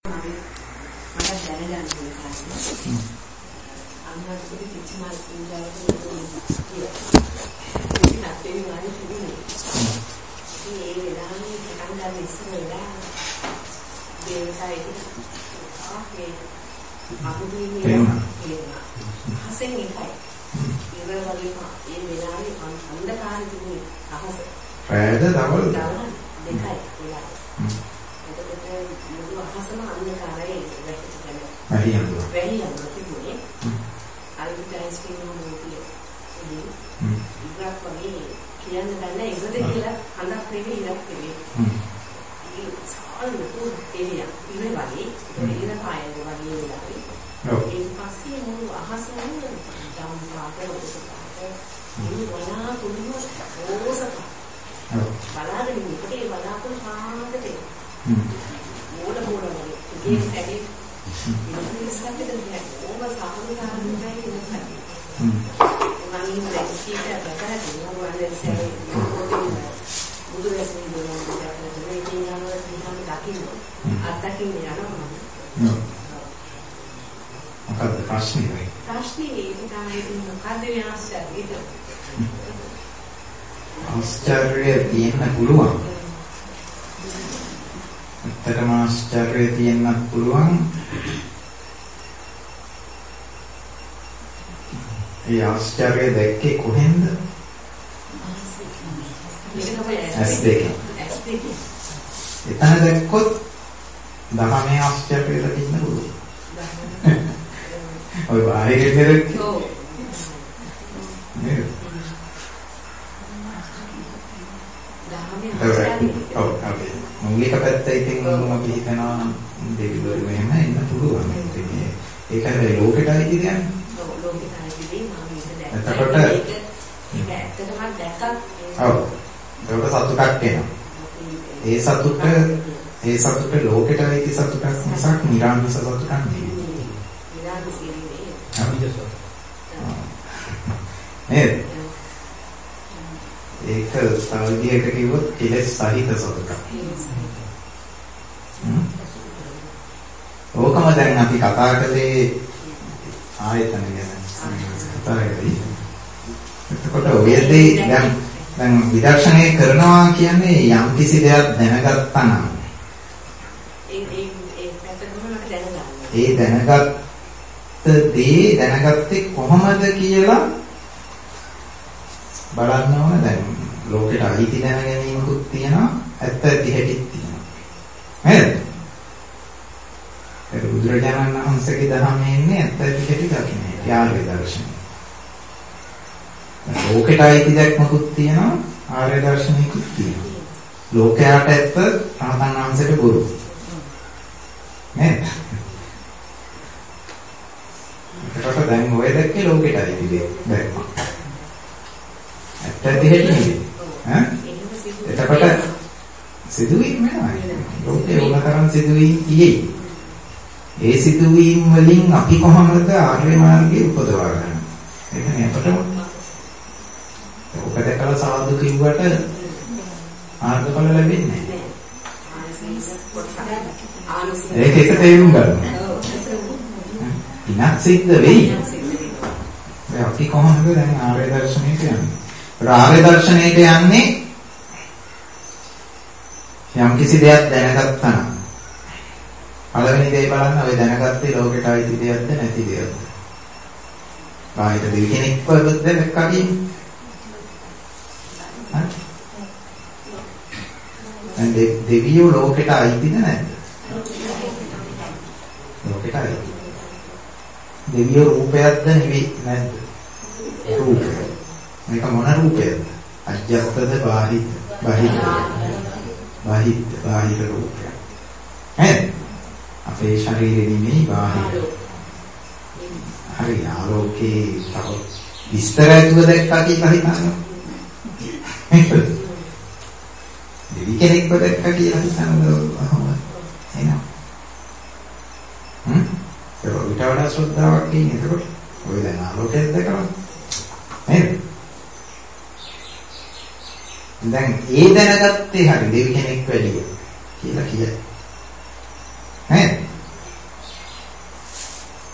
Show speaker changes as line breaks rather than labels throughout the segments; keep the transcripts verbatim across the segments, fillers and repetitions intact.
දැන් ඒ දැනගත්තේ හරි දෙවි කෙනෙක් වැඩි කියලා කියයි. නේද?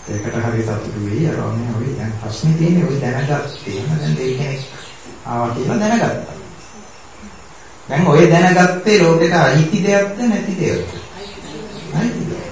ඒකට හරි සතුටු වෙයි අර ඔන්නේ ඔය දැන් ප්‍රශ්නේ තියෙන්නේ ඔය දැනගත් තේම දැන් දෙවි කෙනෙක් ආවා කියලා දැනගත්තා. දැන් ඔය දැනගත්තේ ලෝකෙට අයිති දෙයක්ද නැති දෙයක්ද? අයිති දෙයක්.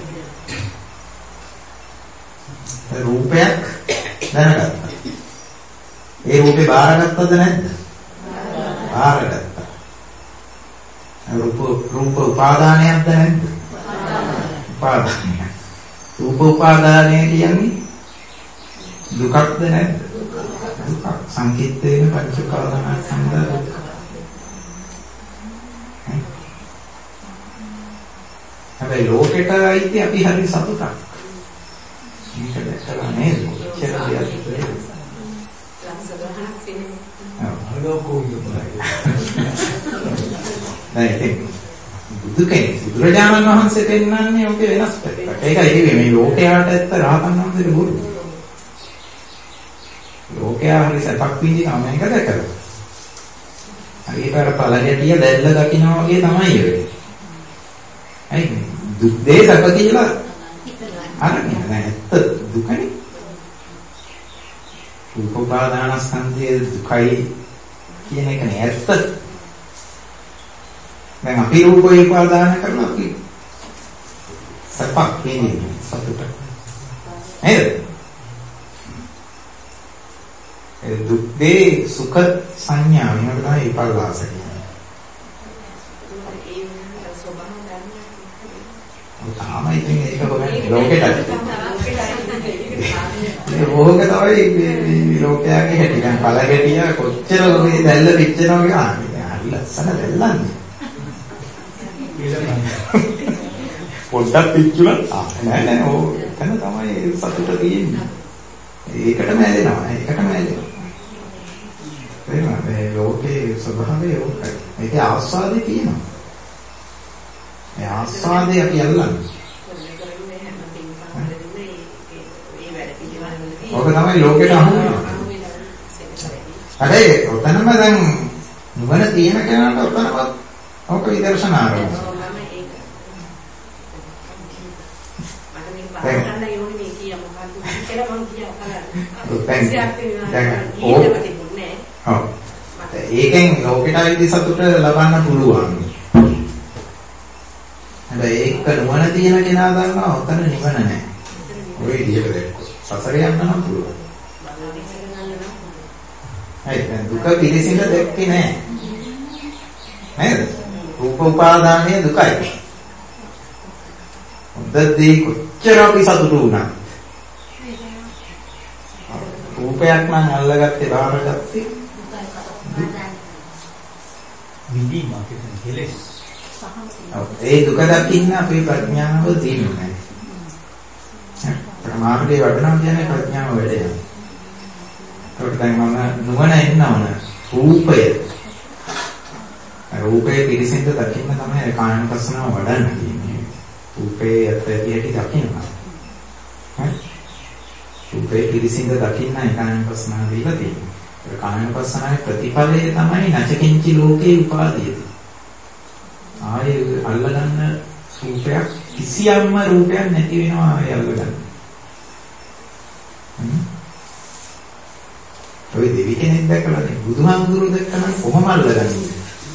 රූපයක් දැනගත්තා. ඒ රූපේ බාරගත්තද නැද්ද? බාරගත්තා. රූප රූප උපාදානයක්ද නැද්ද? උපාදානය. රූප උපාදානය කියන්නේ දුකක්ද නැද්ද? දුක. සංකීර්තේන පංච උපාදානස්කන්ධ දුක. හැබැයි ලෝකෙට අයිති අපි හරි සතුටක්. මේක දැක්කලා නේද? කියලා දෙයක්. නෑ බුදු කෙනෙක් බුදුරජාණන් වහන්සේ පෙන්වන්නේ ඔකේ වෙනස් පැත්තක්. ඒකයි මේ ලෝකයාට ඇත්ත රහතන් වහන්සේට බොරු. ලෝකයා හරි සපක් විඳිනවා මේක දැකලා. හරියට අර පළඟටිය දැල්ල දකින්නවා වගේ තමයි වෙන්නේ. අයි දුක් දේ සප කියලා අරගෙන නෑ ඇත්ත දුකනේ. උපාදානස්කන්ධයේ දුකයි කියන එක නේ ඇත්ත. දැන් අපි රූප උපාදාන කරලා අපි සපක් වෙන්නේ සතුට. නේද? ඒ දුක් දේ සුඛ සංඥා වෙනකොට තමයි විපල්ලාස කියන්නේ. තාම ඉතින් ඒක හොයන්නේ ලෝකෙට. ඒ රෝග තමයි මේ ලෝකයාගේ හැටි. දැන් පළගෙඩිය කොච්චර ඔය දැල්ල පිච්චෙනවා කියන්නේ. හරි ලස්සන දැල්ලන්නේ. පොඩ්ඩක් පිච්චුණා. ආ නෑ නෑ ඕ එතන තමයි සතුට තියෙන්නේ. ඒකටම ඇලෙනවා. ඒකටම ඇලෙනවා. මේ ලෝකේ ස්වභාවය ඕකයි. ඒකේ ආස්වාදේ තියෙනවා. ඒ ආස්වාදේ අපි අල්ලන්නේ. ඕක තමයි ලෝකෙට අහු වෙන්නේ. හැබැයි ඔතනම දැන් නුවණ තියෙන කෙනාට ඔතනම ඕක විදර්ශනා ආරම්භ. ඒකෙන් ලෝකෙට අයිති සතුට ලබන්න පුළුවන්. හැබැයි ඒක නුවණ තියෙන කෙනා දන්නවා ඔතන නිවන නැහැ. ඔය විදිහට දැක්කොත් සසර යන්න නම් පුළුවන්. හරි දැන් දුක පිළිසිඳ දැක්කේ නැහැ. නේද? රූප උපාදානයේ දුකයි. උද්දදී කොච්චර අපි සතුටු වුණා. රූපයක් නම් අල්ලගත්තේ බාරගත්තේ විදීම කියන කෙලෙස්. ඒ දුක දකින්න අපේ ප්‍රඥාව තියෙනවා. ප්‍රමාණයේ වඩනවා කියන්නේ ප්‍රඥාව වැඩ යනවා. ඒකට දැන් මම නුවණ එන්න ඕන. රූපය. රූපේ පිළිසින්ද දකින්න තමයි කායනුපස්සනාව වඩන්න කියන්නේ. රූපේ ඇත්ත ඇති දකින්නවා. හරි. රූපේ පිළිසින්ද දකින්න කායනුපස්සනාව දීලා තියෙනවා. ඒ කායනුපස්සනාවේ ප්‍රතිඵලය තමයි නචකින්චි ලෝකේ උපාදීයති. ආයේ අල්ලගන්න රූපයක් කිසියම්ම රූපයක් නැති වෙනවා ආයේ අල්ලගන්න. ඔය දෙවි කෙනෙක් දැකලා නේ බුදුහාමුදුරුවෝ දැක්කම කොහොම අල්ලගන්නේ?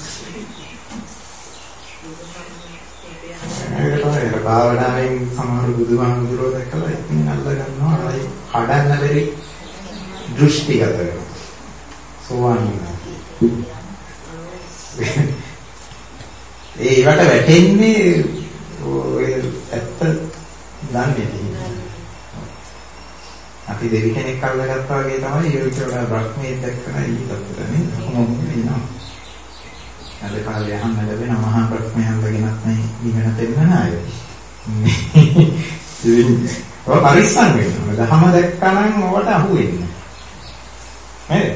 ඒක තමයි භාවනාවෙන් සමහර බුදුහාමුදුරුවෝ දැකලා ඉතින් අල්ල ගන්නවා ආයි කඩන්න බැරි දෘෂ්ටිගත වෙනවා. සෝවාන් වෙනවා. ඒ වට වැටෙන්නේ ඔය ඇත්ත දන්නේ නැහැ. අපි දෙවි කෙනෙක් අල්ලගත්තා වගේ තමයි යෝගිකවල බ්‍රහ්මයේ දැක්කම ඊටතරනේ කොහොමද වෙනවා. අද කාලේ අහන්න ලැබෙන මහා ප්‍රඥාන්දගෙනත් මේ නිවන දෙන්න අය. ඔය පරිස්සම් වෙනවා. දහම දැක්කනම් ඔකට අහු වෙන්නේ. නේද?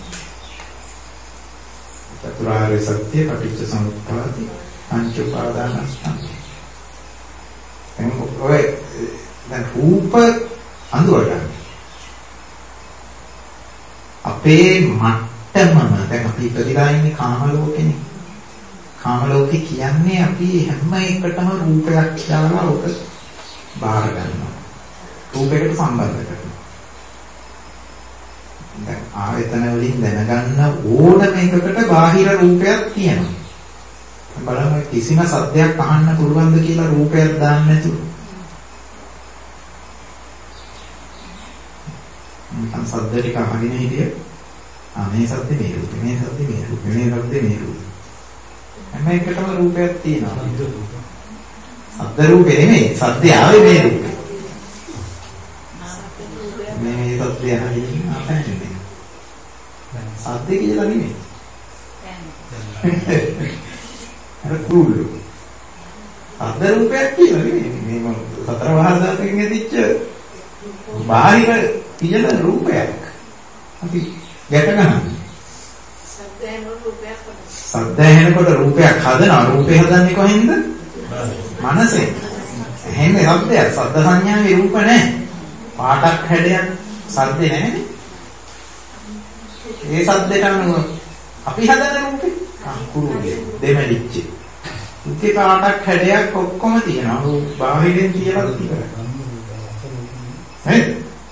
චතුරාර්ය සත්‍ය පටිච්ච සමුප්පාදි පංච උපාදානස්කන්ධ. එතකොට ඔය දැන් රූප අඳුරගන්න. අපේ මට්ටමම දැන් අපි ඉපදිලා ඉන්නේ කාම ලෝකෙනේ. කාම ලෝකේ කියන්නේ අපි හැම එකටම රූපයක් දාලා ඔක බාර ගන්නවා. රූපයකට සම්බන්ධ කරනවා. දැන් ආයතන වලින් දැනගන්න ඕනම එකකට බාහිර රූපයක් තියෙනවා. බලන්න කිසිම සද්දයක් අහන්න පුළුවන්ද කියලා රූපයක් දාන්න නැතුව. මම සද්ද ටික අහගෙන හිටියේ. ආ මේ සද්ද මේ රූපේ, මේ සද්ද මේ රූපේ, මේ සද්ද මේ රූපේ. හැම එකටම රූපයක් තියෙනවා. සද්ද රූපේ නෙමෙයි, සද්ද ආවේ මේ රූපේ. මේ සද්ද යන අපන්නේ. සද්ද කියලා නෙමෙයි. අර කුළු. සද්ද රූපයක් කියලා නෙමෙයි. මේ මම සතර වහල් දාතකින් ඇදිච්ච බාහිර තියෙන රූපයක්. අපි ගැට ගන්නවා. සද්ද රූපයක්. සද්ද ඇහෙනකොට රූපයක් හදනවා. රූපේ හදන්නේ කොහෙන්ද? මනසෙන්. ඇහෙන්නේ ශබ්දයක්. ශබ්ද සංඥාවේ රූප නැහැ. පාටක් හැඩයක් සද්දේ නැහැ. ඒ සද්දේට අනුව අපි හදන රූපේ කුරුගේ දෙමෙලිච්ච. උකේ පාටක් හැඩයක් ඔක්කොම තියෙනවා. බාහිරින් කියලා ඉවරයි. හරි?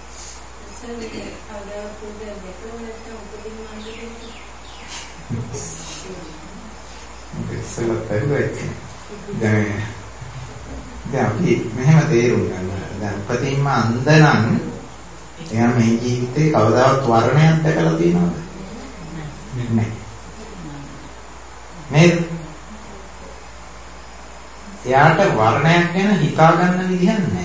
සලත් පෙරෙත් දැන් දැන් අපි මෙහෙම තේරුම් ගන්නවා. දැන් උපතින්ම අන්ධ නම් එයා මේ ජීවිතේ කවදාවත් වර්ණයක් දැකලා තියෙනවද? නැහැ. නේද? එයාට වර්ණයක් ගැන හිතා ගන්න විදිහක් නැහැ.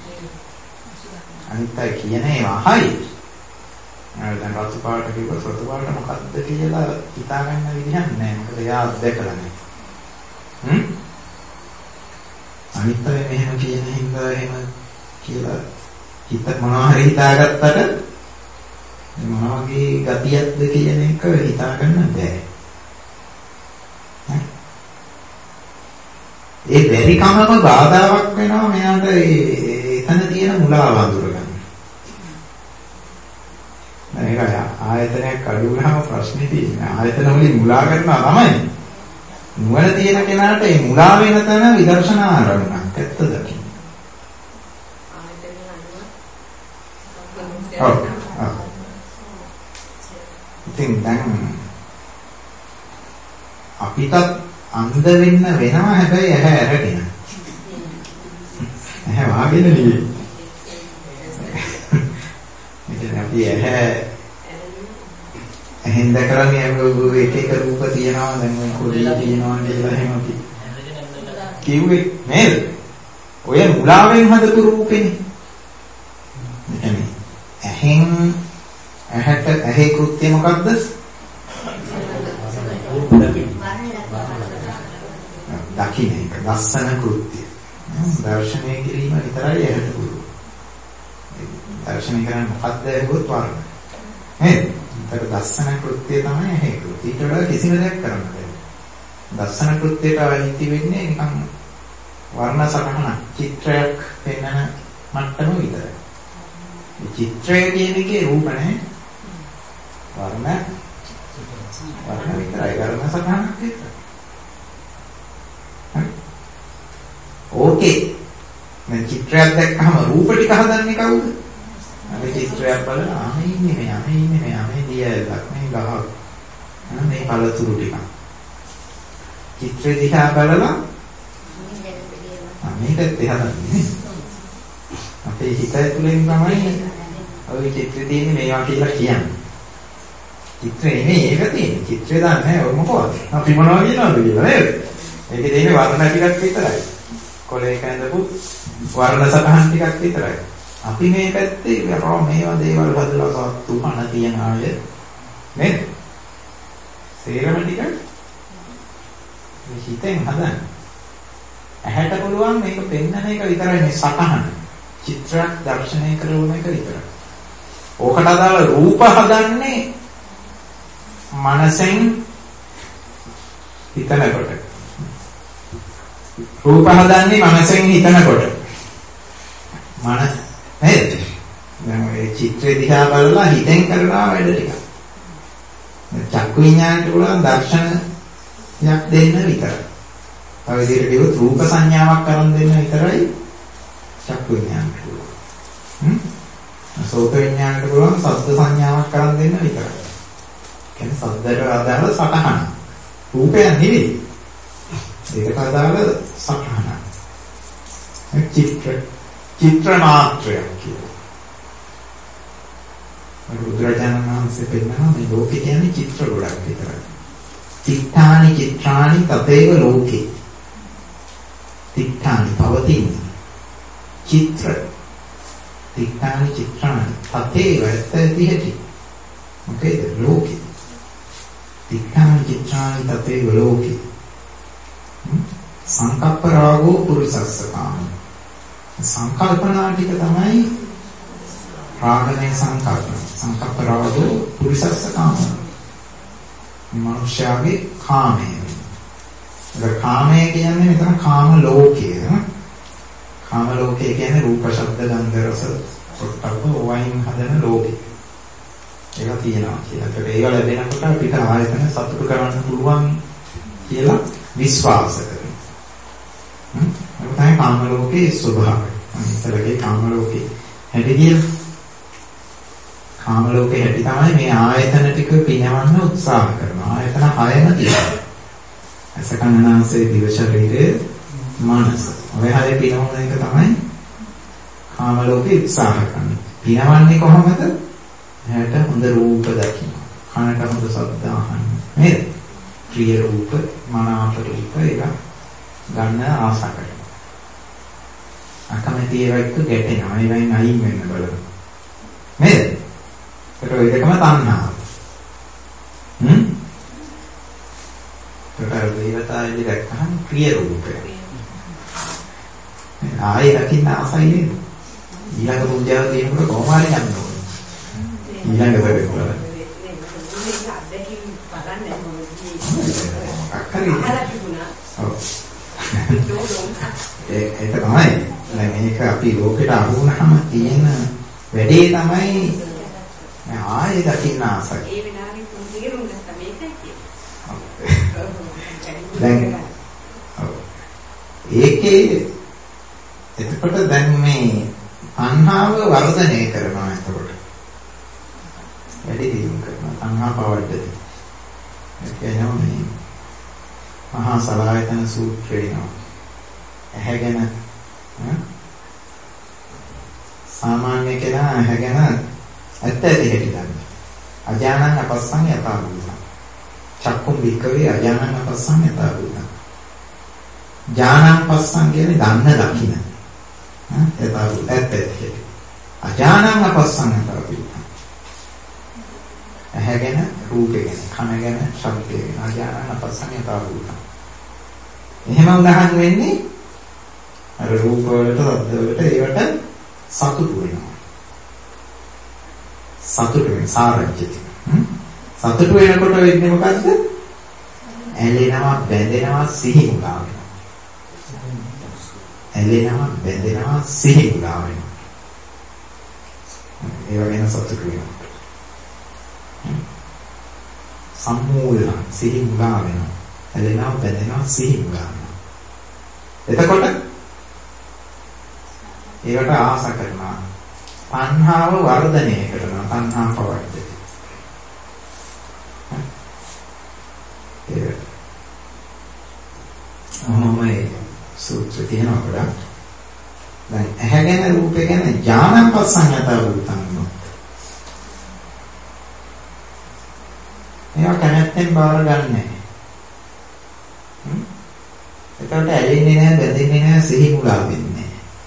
අනිත් අය කියන ඒවා හරි. දැන් රතු පාට කිව්වොත් රතු පාට මොකක්ද කියලා හිතා ගන්න විදිහක් නැහැ. මොකද එයා දැකලා නැහැ. හ්ම්? අනිත් අය මෙහෙම කියන හින්දා එහෙම කියලා හිත මොනවා හරි හිතාගත්තට මොනවා වගේ ගතියක්ද කියන එක හිතා ගන්න බෑ. ඒ බැරි කමම බාධාවක් වෙනවා මෙයාට ඒ එතන තියෙන මුලාව අඳුරගන්න. මේක ආයතනයක් අඩු වුණාම ප්‍රශ්නේ තියෙන්නේ. ආයතන වලින් මුලා කරනවා තමයි. නුවණ තියෙන කෙනාට මේ මුලා වෙන තැන විදර්ශනා ආරම්භයක් ඇත්ත දකින්න. ඔව්. ඉතින් දැන් අපිට අන්ධ වෙන්න වෙනවා හැබැයි ඇහැ ඇරගෙන. ඇහැ වාගෙන නෙවෙයි. ඉතින් අපි ඇහැ එහෙන් දැකලානේ එක එක රූප තියනවා දැන් ඔය කොඩිය තියනවා කියලා එහෙම අපි කිව්වේ නේද? ඔය මුලාවෙන් හදපු රූපෙනේ. එතන ඇහෙන් ඇහැට ඇහි කෘත්‍ය මොකක්ද? දකින්න එක දස්සන කෘත්‍ය. දර්ශනය කිරීම විතරයි ඇහැට පුළුවන්. දර්ශනය කරන්නේ මොකක්ද ඒකත් වර්ණ. නේද? ඒක දස්සන කෘත්‍ය තමයි ඇහි කෘත්‍ය. ඊට වඩා කිසිම දෙයක් කරන්න බෑ. දස්සන කෘත්‍යයට අයිති වෙන්නේ නිකන් වර්ණ සටහන චිත්‍රයක් පෙන්වන මට්ටම විතරයි. මේ චිත්‍රය කියන එකේ රූප නැහැ. වර්ණ වර්ණ විතරයි වර්ණ සටහනක් විතරයි. ඕකේ. මේ චිත්‍රයක් දැක්කම රූප ටික හදන්නේ කවුද? අර චිත්‍රයක් බලලා ආ මේ ඉන්නේ මේ ආ මේ ඉන්නේ මේ ආ මේ දියලක් මේ ගහ. මේ පළතුරු ටික. චිත්‍රය දිහා බලලා මේකත් හදන්නේ. අපේ හිත ඇතුලෙන් තමයි ඔය චිත්‍රය තියෙන්නේ මේවා කියලා කියන්නේ. චිත්‍රේ නෙමෙයි ඒක තියෙන්නේ. චිත්‍රය දන්නේ ඔය මොකවත්. අපි මොනවා කියනවද කියලා නේද? ඒකේ තියෙන්නේ වර්ණ ටිකක් විතරයි. කොලේක ඇඳපු වර්ණ සටහන් ටිකක් විතරයි. අපි මේ පැත්තේ මේවා මේවා දේවල් හදලා තුහන තියන ආය නේද? සේරම ටික මේ හිතෙන් හදන්න. ඇහැට පුළුවන් මේක පෙන්වන එක විතරයි මේ සටහන. චිත්‍රයක් දර්ශනය කරන එක විතරයි. ඕකට අදාළ රූප හදන්නේ මනසෙන් හිතනකොට. රූප හදන්නේ මනසෙන් හිතනකොට. මනස නේද? දැන් මේ චිත්‍රය දිහා බලලා හිතෙන් කරනවා වැඩ ටික. චක්කු විඤ්ඤාණයට පුළුවන් දර්ශනයක් දෙන්න විතරයි. තව විදිහට කිව්වොත් රූප සංඥාවක් කරන් දෙන්න විතරයි චක්කු විඤ්ඤාණයට පුළුවන්. හ්ම්? සෝත විඥාණයට පුළුවන් ශබ්ද සංඥාවක් කරන් දෙන්න විතරයි. කියන්නේ ශබ්දයට අදාළ සටහන. රූපයක් නෙවෙයි. ඒකට අදාළ සටහන. චිත්‍ර චිත්‍ර මාත්‍රයක් කියනවා. බුදුරජාණන් වහන්සේ පෙන්නනවා මේ ලෝකේ කියන්නේ චිත්‍ර ගොඩක් විතරයි. චිත්තානි චිත්‍රානි තතේව ලෝකේ. චිත්තානි පවතින චිත්‍ර චිත්තානි චිත්‍රානි තතේව ඇත්තටි. මොකේද ලෝකේ. චිත්තානි චිත්‍රානි තතේව ලෝකේ. සංකප්ප රාගෝ පුරිසස්ස කාම. සංකල්පනා ටික තමයි රාගනේ සංකල්පන. සංකප්ප රාගෝ පුරිසස්ස කාම. මනුෂ්‍යයාගේ කාමය. ඒක කාමය කියන්නේ මෙතන කාම ලෝකය. කාම ලෝකය කියන්නේ රූප, ශබ්ද, ගන්ධ, රස, පොට්ටබ්බ වයින් හදන ලෝකය. ඒක තියෙනවා කියලා. ඒකට ඒව ලැබෙනකොට අපිට ආයතන සතුටු කරන්න පුළුවන් කියලා විශ්වාස කරනවා. හ්ම්. ඒක තමයි කාම ලෝකයේ ස්වභාවය. අනිතරගේ කාම ලෝකේ හැටි කියලා. කාම ලෝකේ හැටි තමයි මේ ආයතන ටික පිනවන්න උත්සාහ කරනවා. ආයතන හයම තියෙනවා. අසකන්නාසේ දිව ශරීරයේ මනස. ඔය හරේ පිනවන එක තමයි කාම ලෝකේ උත්සාහ කරන්නේ. පිනවන්නේ කොහොමද? ඇහැට හොඳ රූප දකින්න. කනට හොඳ ශබ්ද අහන්න. නේද? ප්‍රිය රූප, මනාප රූප ඒක ගන්න ආස කරනවා. අකමැති ඒවා එක්ක ගැටෙනවා. ඒවෙන් අයින් වෙන්න බලනවා. නේද? ඒක ඔය දෙකම තණ්හාව. හ්ම්? ඒක දේවතාවේදී දැක්කහම ප්‍රිය රූපය. ආයේ දකින්න ආසයි නේද? ඊළඟ පූජාව දෙනකොට කොහොම හරි යන්න ඕනේ. ඊළඟ වෙලේ බලන්න. ඒක තමයි. මේක අපි ලෝකෙට අහු වුණාම තියෙන වැඩේ තමයි ආයේ දකින්න ආසයි. ඒ වෙනාවේ තේරුම් ගත්ත මේකයි කියන්නේ. දැන් ඒකේ එතකොට දැන් මේ තණ්හාව වර්ධනය කරනවා එතකොට. වැඩි දියුණු කරනවා තණ්හා පවද්දති. ඒ කියනවා මේ මහා සලායතන සූත්‍රේනවා. ඇහැගෙන සාමාන්‍ය කෙනා ඇහැගෙන ඇත්ත ඇති හැටි දන්න. අජානං අපස්සං යථා භූතං. චක්කුම් වික්කවේ අජානං අපස්සං යථා භූතං. ඥානං පස්සං කියන්නේ දන්න දකින්න. හා යථා භූත ඇත්ත ඇති. අජානං අපස්සං යථා භූතං. ඇහැගෙන රූපයෙන්, කනගෙන ශබ්දයෙන් අජානං අපස්සං යථා භූතං. එහෙම උදාහරණ වෙන්නේ අර රූප වලට, ශබ්ද වලට ඒවට සතුටු වෙනවා. සතුට වෙන සාරජ්‍යති. සතුට වෙනකොට වෙන්නේ මොකද්ද? ඇලෙනවා, බැඳෙනවා, සිහි මුලා වෙනවා. ඇලෙනවා, බැඳෙනවා, සිහි මුලා වෙනවා. ඒ වගේම සතුට වෙනවා. සම්මූලන සිහි මුලා වෙනවා. ඇලෙනවා, බැඳෙනවා, සිහි මුලා වෙනවා. එතකොට ඒකට ආස කරනවා. තණ්හාව වර්ධනය කරනවා. තණ්හා පවද්දති. ඒ මොනමයි සූත්‍ර තියෙනවා වඩා. දැන් ඇහැගෙන රූපේ ගැන ඥානං පස්සං යථා භූතං. මේවා කැමැත්තෙන් බාර ගන්නෑ. හ්ම්. එතකොට ඇලෙන්නේ නැහැ, බැඳෙන්නේ නැහැ, සිහි මුලා වෙන්නේ නැහැ.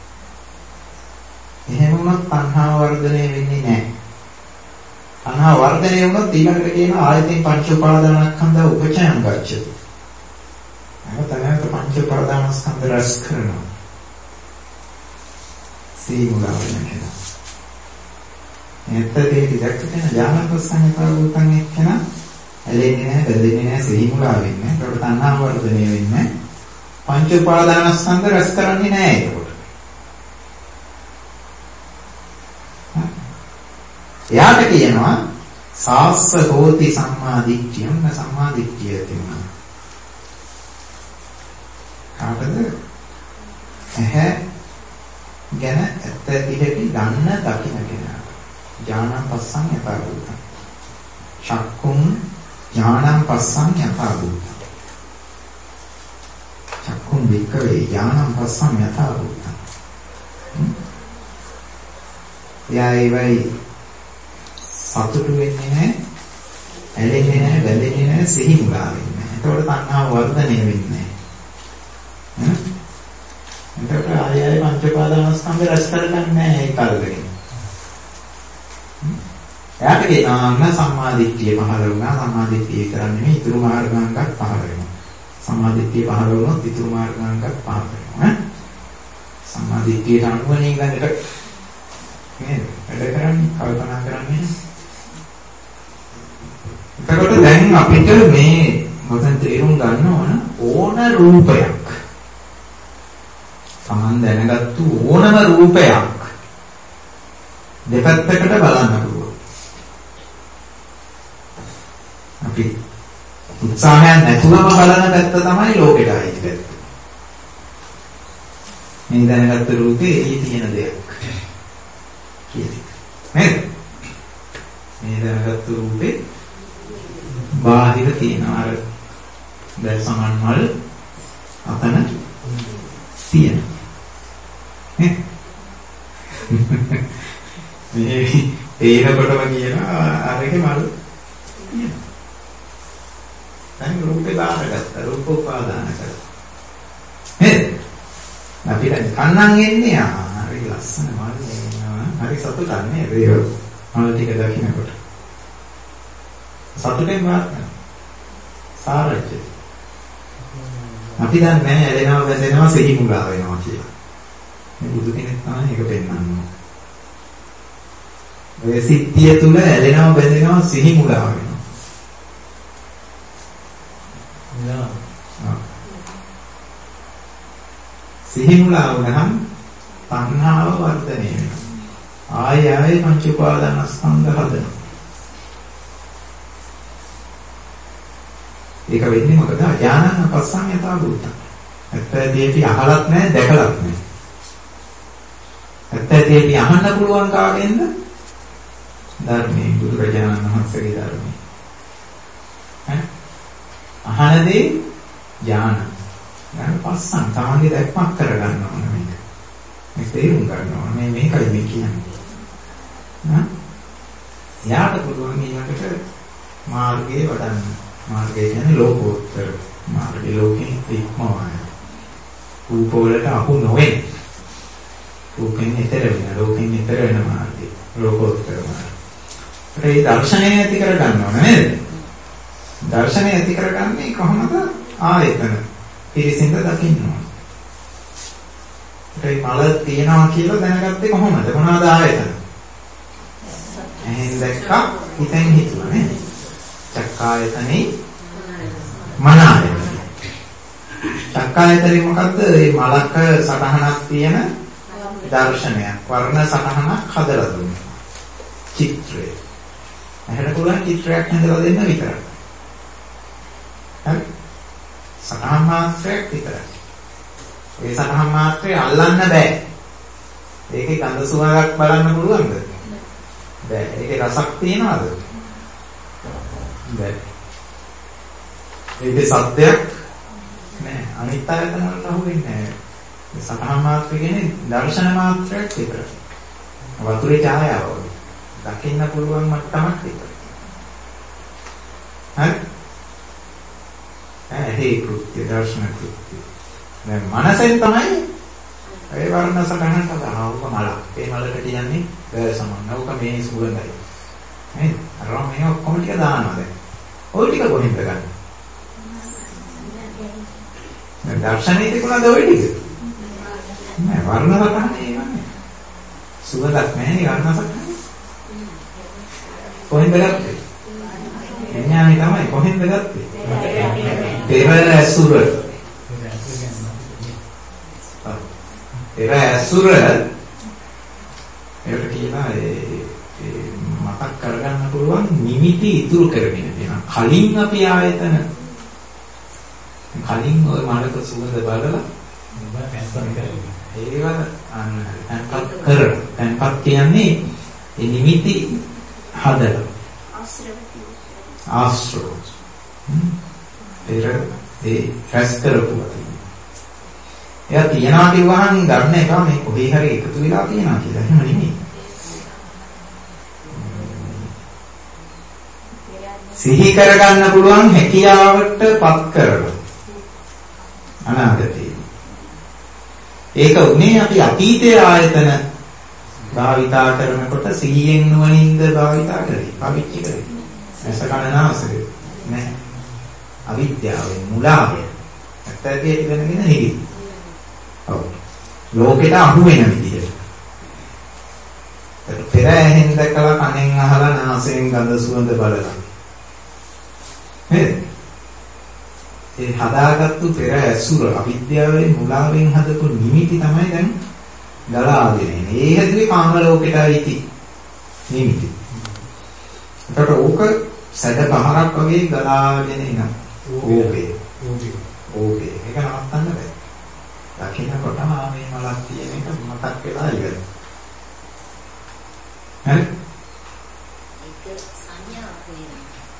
එහෙම වුණොත් තණ්හාව වර්ධනය වෙන්නේ නැහැ. තණ්හා වර්ධනය වුණොත් ඊළඟට කියන ආයතෙන් පංච උපාදානස්කන්ධ උපචයන් ගච්ඡති. අර තමයි පංච උපාදානස්කන්ධ රස කරනවා. සීමුලා වෙනවා. එතකොට ඒක දැක්කම ඥානපස්සං යථාභූතං එක්කන ඇලෙන්නේ නැහැ, බැඳෙන්නේ නැහැ, සීමුලා වෙන්නේ. ඒකට තණ්හාව වර්ධනය වෙන්නේ. පංච උපාදානස්කන්ධ රස කරන්නේ නැහැ ඒක. එයාට කියනවා සාස්ස හෝති සම්මා දිට්ඨියම් න සම්මා දිට්ඨිය තියෙනවා. කාටද? ඇහැ ගැන ඇත්ත ඇති හැටි දන්න දකින්න කෙනා. ඥානං පස්සං යථා භූතං. චක්කුං ඥානං පස්සං යථා භූතං. චක්කුං වික්කවේ ඥානං පස්සං යථා භූතං. යා ඒවයි සතුටු වෙන්නේ නැහැ, ඇලෙන්නේ නැහැ, බැඳෙන්නේ නැහැ, සිහි මුලා වෙන්නේ නැහැ. ඒතකොට තණ්හාව වර්ධනය වෙන්නේ නැහැ. එතකොට ආය ආය පංච පාදානස්කන්ධ රැස් කරගන්නේ නැහැ ඒ කල්පේ. එයාට කියනවා සම්මාදිට්ඨිය පහළ වුණා. සම්මාදිට්ඨිය කරන්නේ නෙමෙයි ඉතුරු මාර්ගාංගයක් පහළ වෙනවා. සම්මාදිට්ඨිය පහළ වුණොත් ඉතුරු මාර්ගාංගයක් පහළ වෙනවා. සම්මාදිට්ඨියට අනුව නේ ගන්නට නේද? වැඩ කරන්නේ කල්පනා කරන්නේ. එතකොට දැන් අපිට මේ මොකද තේරුම් ගන්න ඕන ඕන රූපයක්. Taman දැනගත්තු ඕනම රූපයක් දෙපැත්තකට බලන්න පුළුවන්. අපි උත්සාහයක් නැතුවම බලන පැත්ත තමයි ලෝකෙට ආයේ පැත්ත. මේ දැනගත්තු රූපේ ඒ තියෙන දෙයක් කියන්නේ. නේද? මේ දැනගත්තු රූපේ බාහිර තියෙන අර දැන් සමන්වල අතන තියෙන. නේ? මේ ඒනකොටම කියනවා අරගේ මල් තියෙනවා. දැන් රූපේ බාහිරගත්ත රූප උපාදාන කරා. නේද? අපිට කන්නන් එන්නේ ආ හරි ලස්සන මල් එනවා. හරි සතුටක් නේද? ඒ මල් ටික දකින්නකොට. සතුටෙන් වාර්තා සාරජ්‍ය. අපි දන්නේ නැහැ ඇලෙනවා බැඳෙනවා සිහි මුලා වෙනවා කියලා. මේ බුදු කෙනෙක් තමයි ඒක පෙන්වන්නේ. ඔය සිද්ධිය තුල ඇලෙනවා බැඳෙනවා සිහි මුලා වෙනවා. නෑ. සිහි මුලා වුණහම තණ්හාව වර්ධනය වෙනවා. ආය ආය පංච උපාදානස්කන්ධ හදනවා. ඒක වෙන්නේ මොකද? ඥානං පස්සං යථා භූතං. ඇත්තටම අහලත් නැහැ, දැකලත් නැහැ. ඇත්තටම අහන්න පුළුවන් කාගෙන්ද? ධර්මයේ බුදුරජාණන් වහන්සේගේ ධර්මයේ. ඈ? අහනදී ඥාන. ඥාන පස්සං තමන්ගේ දැක්මක් කරගන්න ඕන මේක. මේක තේරුම් ගන්න ඕන. මේ මේකයි මේ කියන්නේ. ඈ? යාට පුළුවන් ඊළඟට මාර්ගයේ වඩන්න. මාර්ගය කියන්නේ ලෝකෝත්තර මාර්ගය. ලෝකෙන් ඉක්මවන රූප වලට අහු නොවේ. රූපෙන් ඈතර වෙන ලෝකෙන් ඈතර වෙන මාර්ගය ලෝකෝත්තර මාර්ගය. ඒ දර්ශනය ඇති කර ගන්න ඕන නේද? දර්ශනය ඇති කරගන්නේ කොහොමද? ආයතන පිරිසිඳ දකින්න ඕන. ඒ මල තියනවා කියලා දැනගත්තේ කොහොමද? මොනවාද ආයතන? එහෙන් දැක්කා හිතෙන් හිතුවා නේද? චක්කායතනේ මනායතන. චක්කායතනේ මොකද්ද? මේ මලක සටහනක් තියෙන දර්ශනයක්. වර්ණ සටහනක් හදලා දුන්නා. චිත්‍රය. එහෙට පුළුවන් චිත්‍රයක් හදලා දෙන්න විතරයි. හරි? සටහන් මාත්‍රයක් විතරයි. ඒ සටහන් මාත්‍රය අල්ලන්න බෑ. ඒකේ ගඳ සුවඳක් බලන්න පුළුවන්ද? බෑ. ඒකේ රසක් තියනවද? බෑ. ඒකේ සද්දයක් නෑ. අනිත් ආයතන වලට අහු වෙන්නේ නෑ. මේ සතහන් මාත්‍රය කියන්නේ දර්ශන මාත්‍රයක් විතරයි. වතුරේ ඡායාව වගේ. දකින්න පුළුවන් මට්ටමක් විතරයි. හරි? ඒ කෘත්‍ය දර්ශන කෘත්‍ය. දැන් මනසෙන් තමයි ඒ වර්ණ සටහනට දානවක මලක්. ඒ මලකට කියන්නේ වැය සමන්න. ඕක මේ සුවඳයි. නේද? අර මේ ඔක්කොම ටික දානවා දැන්. ඔය ටික කොහෙන්ද ගන්න? දැන් දර්ශනයේ තිබුණාද ඔය ටික? නෑ වර්ණ සටහන ඒවන්නේ. සුවඳක් නැහැ වර්ණ සටහන. කොහෙන්ද ගත්තේ? විඥානේ තමයි කොහෙන්ද ගත්තේ? පෙර ඇසුර. පෙර ඇසුර ඒකට කියනවා ඒ මතක් කරගන්න පුළුවන් නිමිති ඉතුරු කරගෙන තියෙනවා. කලින් අපි ආයතන කලින් ඔය මනක සුවඳ බලලා ඒව අන්න තැන්පත් කරන. තැන්පත් කියන්නේ ඒ නිමිති හදලා. ආශ්‍රව. ආශ්‍රව. පෙර ඒ රැස් කරපුවා තියෙනවා. එයා තියනවා කිව්වහන් ගන්න එක මේ කොහේ හරි එකතු වෙලා තියනවා කියලා. එහෙම නෙමෙයි. සිහි කරගන්න පුළුවන් හැකියාවට පත් කරනවා. අනාගතේ. ඒක උනේ අපි අතීතයේ ආයතන භාවිතා කරනකොට සිහියෙන් නුවණින්ද භාවිතා කරේ. පාවිච්චි කරේ. ඇසකනාසරේ නෑ. අවිද්‍යාවෙන් මුලාවෙන්. ඇත්තටම ඉගෙනගෙන හිරි. ඔව්. ලෝකෙට අහු වෙන විදිහට. පෙර ඇහෙන් දැකලා කනෙන් අහලා නාසයෙන් ගඳ සුවඳ බලලා. නේද? ඒ හදාගත්තු පෙර ඇසුර අවිද්‍යාවෙන් මුලාවෙන් හදපු නිමිති තමයි දැන් ගලාගෙන එන්නේ. ඒ හැදුවේ කාම ලෝකෙට ඇවිති නිමිති. ඒකට ඕක සැඩ පහරක් වගේ ගලාගෙන එනවා. ඕකේ. ඕකේ. ඕකේ. ඒක නවත්තන්න බෑ. දකින්නකොටම මේ මලක් තියෙන එක මතක් වෙලා ඉවරයි. හරි?
ඒක සංඥාවක් වෙනවා.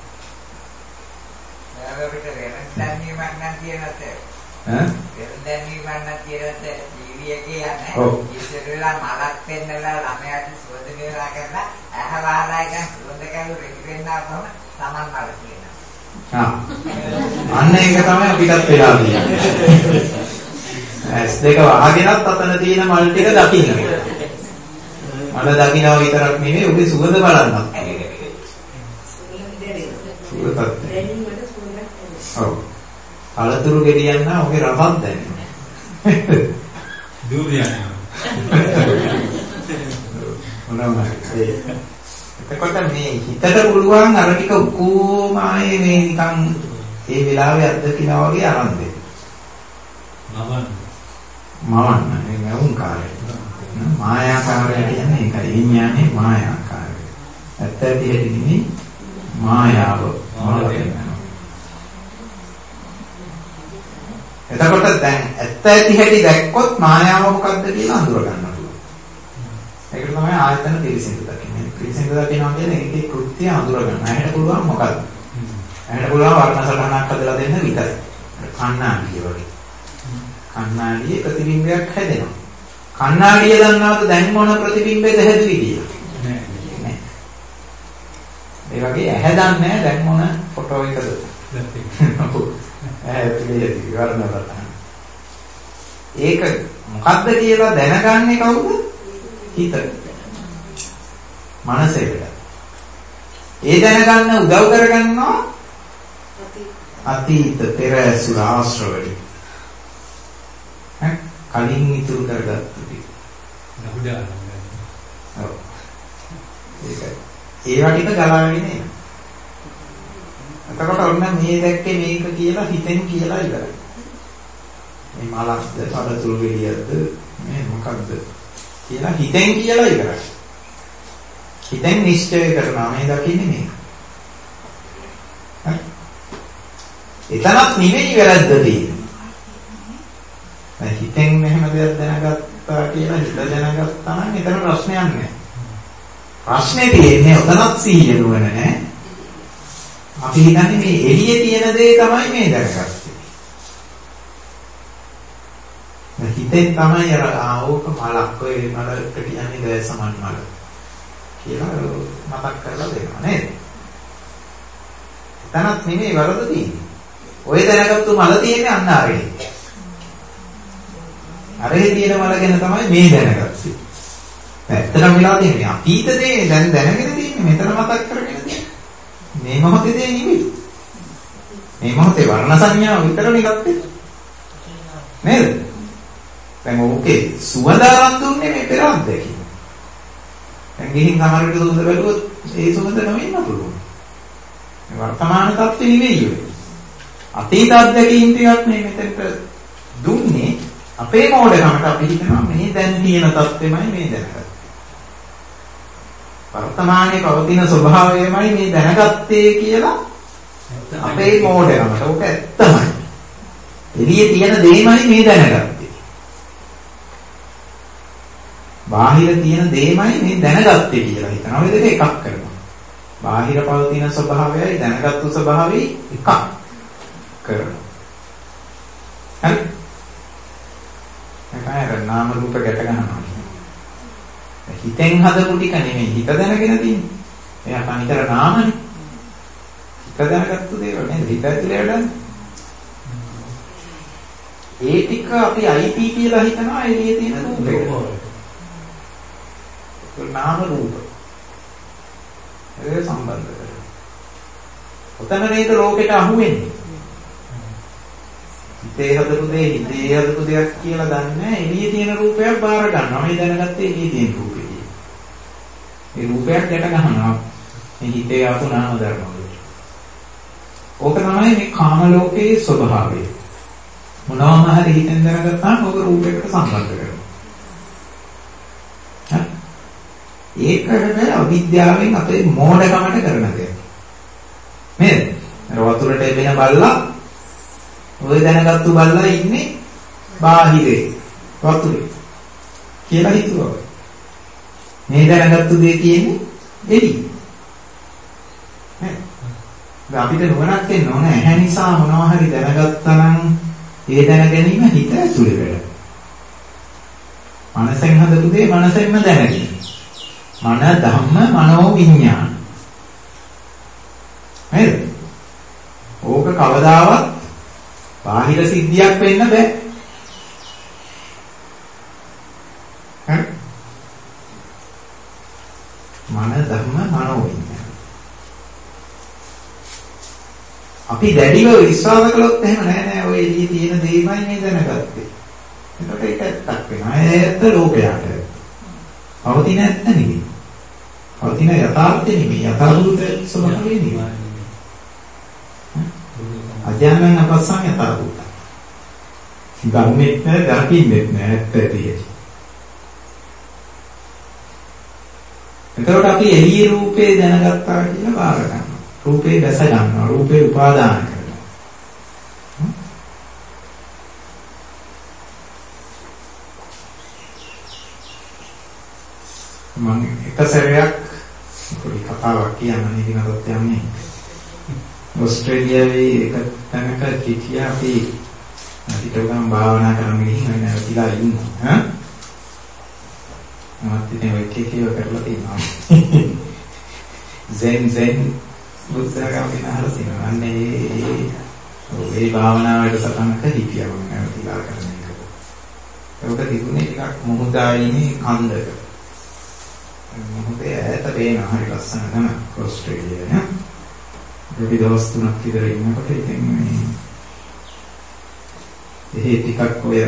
අපිට වෙනස් දැනීමක් නම් තියෙනත්
ඈ
වෙනස් දැනීමක් නම් තියෙනත් ටීවී එකේ යන්නේ
ඔව්
ඉස්සර වෙලා මලක් පෙන්නලා ළමයාට සුවඳ වේලා කරලා ඇහවාලා එක සුවඳ කැලු රෙකිරෙන්නාම තමන් මල කියනවා.
ආ අන්න ඒක තමයි අපිටත් වෙලා තියෙන්නේ. ඇස් දෙක වහගෙනත් අතන තියෙන මල් ටික දකින්න. මල දකින්නවා විතරක් නෙමෙයි ඔබේ සුවඳ බලන්නත්. සුවඳ ඔව්. අලතුරු ගෙඩියන්න ඔගේ රසක් දැනෙනවා.
දුරියනවා.
මොනවායි. එතකොට මේ හිතට පුළුවන් අර ටික ඔක්කොම ආයේ මේ නිකන් ඒ වෙලාවේ අත්දකින්නා වගේ අරන් දෙන්න.
මවන්න.
මවන්න මේ නැවුම් කාර්යය. මායාකාරය කියන්නේ ඒකයි. විඥානේ මායාකාරය. ඇත්ත ඇති හැටි නෙමෙයි මායාව. එතකොට දැන් ඇත්ත ඇති හැටි දැක්කොත් මායාව මොකක්ද කියලා අඳුර ගන්න පුළුවන්. ඒකට තමයි ආයතන පිළිසිඳ දකින්නේ. පිළිසිඳ දකිනවා කියන්නේ ඒකේ කෘත්‍ය අඳුර ගන්න. ඇහැට පුළුවන් මොකක්ද? ඇහැට පුළුවන් වර්ණ සටහනක් හදලා දෙන්න විතරයි. කණ්ණාඩිය වගේ. කණ්ණාඩියේ ප්‍රතිබිම්බයක් හැදෙනවා. කණ්ණාඩිය දන්නවද දැන් මොන ප්‍රතිබිම්බයද හැදුවේ කියලා? නෑ. නෑ. ඒ වගේ ඇහැ දන්නේ දැන් මොන ෆොටෝ එකද? ඇත්තේ විවරණවලට. ඒක මොකද්ද කියලා දැනගන්නේ කවුද? හිත. මනසේට. ඒ දැනගන්න උදව් කරගන්නවා අතීත පෙර ඇසුර ආශ්‍රවවල. ඈ කලින් ඉතුරු කරගත්තු ටික.
නහුදා.
ඔව්. ඒකයි. ඒවා ටික ගලාගෙන එනවා. එතකොට ඔන්න මේ දැක්කේ මේක කියලා හිතෙන් කියලා ඉවරයි. මේ මලක්ද, පළතුරු ගෙඩියක්ද, මේ මොකක්ද කියලා හිතෙන් කියලා ඉවරයි. හිතෙන් නිශ්චය කරනවා මේ දකින්නේ මේක. හරි. එතනත් නෙමෙයි වැරද්ද තියෙන්නේ. දැන් හිතෙන් මෙහෙම දෙයක් දැනගත්තා කියලා හිත දැනගත්තා නම් එතන ප්‍රශ්නයක් නැහැ. ප්‍රශ්නේ තියෙන්නේ උතනත් සිහිය නුවණ නැහැ. අපි හිතන්නේ මේ එළියේ තියෙන දේ තමයි මේ දැනගත්තේ. දැන් හිතෙන් තමයි අර ආවෝක මලක් ඔය මලකට කියන්නේ දැසමන් මල කියලා මතක් කරලා දෙනවා නේද? එතනත් නෙමෙයි වරද තියෙන්නේ. ඔය දැනගත්තු මල තියෙන්නේ අන්න ආරේ. අරේ තියෙන මල ගැන තමයි මේ දැනගත්තේ. ඇත්තටම වෙලා තියෙන්නේ අතීත දේ දැන් දැනගෙන තියෙන්නේ මෙතන මතක් කරගෙන තියෙන්නේ. මේ මොහොතේ දේ නෙමෙයි. මේ මොහොතේ වර්ණ සංඥාව විතරනේ ගත්තේ. නේද? දැන් ඕකේ සුවඳ ආරම්භ දුන්නේ මේ පෙර අත්දැකීම. දැන් ගිහින් සමහරවිට සුවඳ බැලුවොත් ඒ සුවඳ නෙමෙයිම පුළුවන්. මේ වර්තමාන තත්ත්වෙ නෙමෙයි ඔය. අතීත අත්දැකීම් ටිකක් මේ මෙතෙන්ට දුන්නේ අපේ මොඩකමට අපි හිතනවා මේ දැන් තියෙන තත්ත්වෙමයි මේ දැනගත්තේ. වර්තමානයේ පවතින ස්වභාවයමයි මේ දැනගත්තේ කියලා අපේ මොඩකමට ඕක ඇත්තමයි. එළියේ තියෙන දෙයමයි මේ දැනගත්තේ. බාහිර තියෙන දෙයමයි මේ දැනගත්තේ කියලා හිතනවා. ඔය දෙක එකක් කරනවා. බාහිර පවතින ස්වභාවයයි දැනගත්තු ස්වභාවයයි එකක් කරනවා. හරි? ඒකයි නාම රූප ගැට ගන්නවා. හිතෙන් හදපු ටික නෙමෙයි හිත දැනගෙන තියෙන්නේ. එයා තනිකර නාමනේ. හිත දැනගත්තු දේවල් නේද? හිත ඇතුලේ වැඩන්නේ. ඒ ටික අපි අයිති කියලා හිතනවා එළියේ තියෙන රූපේ. නාම රූප. ඒ සම්බන්ධ කරලා. ඔතන නේද ලෝකෙට අහු වෙන්නේ. හිතේ හදපු දේ හිතේ හදපු දෙයක් කියලා දන්නේ නැහැ. එළියේ තියෙන රූපයක් බාර ගන්නවා. මේ දැනගත්තේ එළියේ තියෙන රූපේ. ඒ රූපයක් ගැට ගන්නවා. මේ හිතේ ආපු නාම ධර්ම වලට. ඕක තමයි මේ කාම ලෝකයේ ස්වභාවය. මොනවාම හරි හිතෙන් දැනගත්තාම ඕක රූපයකට සම්බන්ධ කරනවා. ඒක හැබැයි අවිද්‍යාවෙන් අපේ මෝඩකමට කරන දෙයක්. නේද? අර වතුරට එබෙන බල්ලා ඔය දැනගත්තු බල්ලා ඉන්නේ බාහිරේ වතුරේ කියලා හිතුවා. මේ දැනගත්තු දේ තියෙන්නේ එළියේ. නේද? අපිට නුවණක් එන්න ඕන. ඇහැ නිසා මොනවා හරි දැනගත්තා නම් ඒ දැන ගැනීම හිත ඇතුලේ වැඩ. මනසෙන් හදපු දේ මනසෙන්ම දැනගන්න. මන ධම්ම මනෝ විඥාන. නේද? ඕක කවදාවත් බාහිර සිද්ධියක් වෙන්න බෑ. හරි? මන ධම්ම මනෝ විඥාන. අපි දැඩිව විශ්වාස කළොත් එහෙම නෑ නෑ ඔය එළියේ තියෙන දේමයි මේ දැනගත්තේ. එතකොට ඒක ඇත්තක් වෙනවා. ඇත්ත ලෝකයට. පවතින ඇත්ත නෙමෙයි. පවතින යථාර්ථය නෙමෙයි. යථාභූත ස්වභාවය නෙමෙයි. අඥානං අපස්සං යථාභූත. ධම්මෙත් නෑ, ධර්මින්නෙත් නෑ ඇත්ත ඇතියි. එතකොට අපි එළියේ රූපේ දැනගත්තා කියලා බාර ගන්නවා. රූපේ දැස ගන්නවා. රූපේ උපාදාන කරනවා. මම එක සැරයක් පොඩි කතාවක් කියන්න ඉදිනවත් යන්නේ. ඕස්ට්‍රේලියාවේ එක තැනක කිටියා අපි පිටුගම් භාවනා කරන්න ගිහින් නැවතිලා ඉන්නවා. ඈ මම ඉතින් ඔය කීකියව කරලා තියෙනවා. සෙන් සෙන් බුද්ධඝම විනාහල තියෙනවා. අන්නේ ඒ භාවනාවට සතනක හිටියා මම නැවතිලා කරන එක. ඒක තිබුණේ ටිකක් මුහුදායිනේ කන්දක. මොහොතේ ඈත පේනවා හරි ලස්සන තමයි ඕස්ට්‍රේලියාව නේ. අපි දවස් තුනක් විතර ඉන්නකොට ඉතින් මේ එහෙ ටිකක් ඔය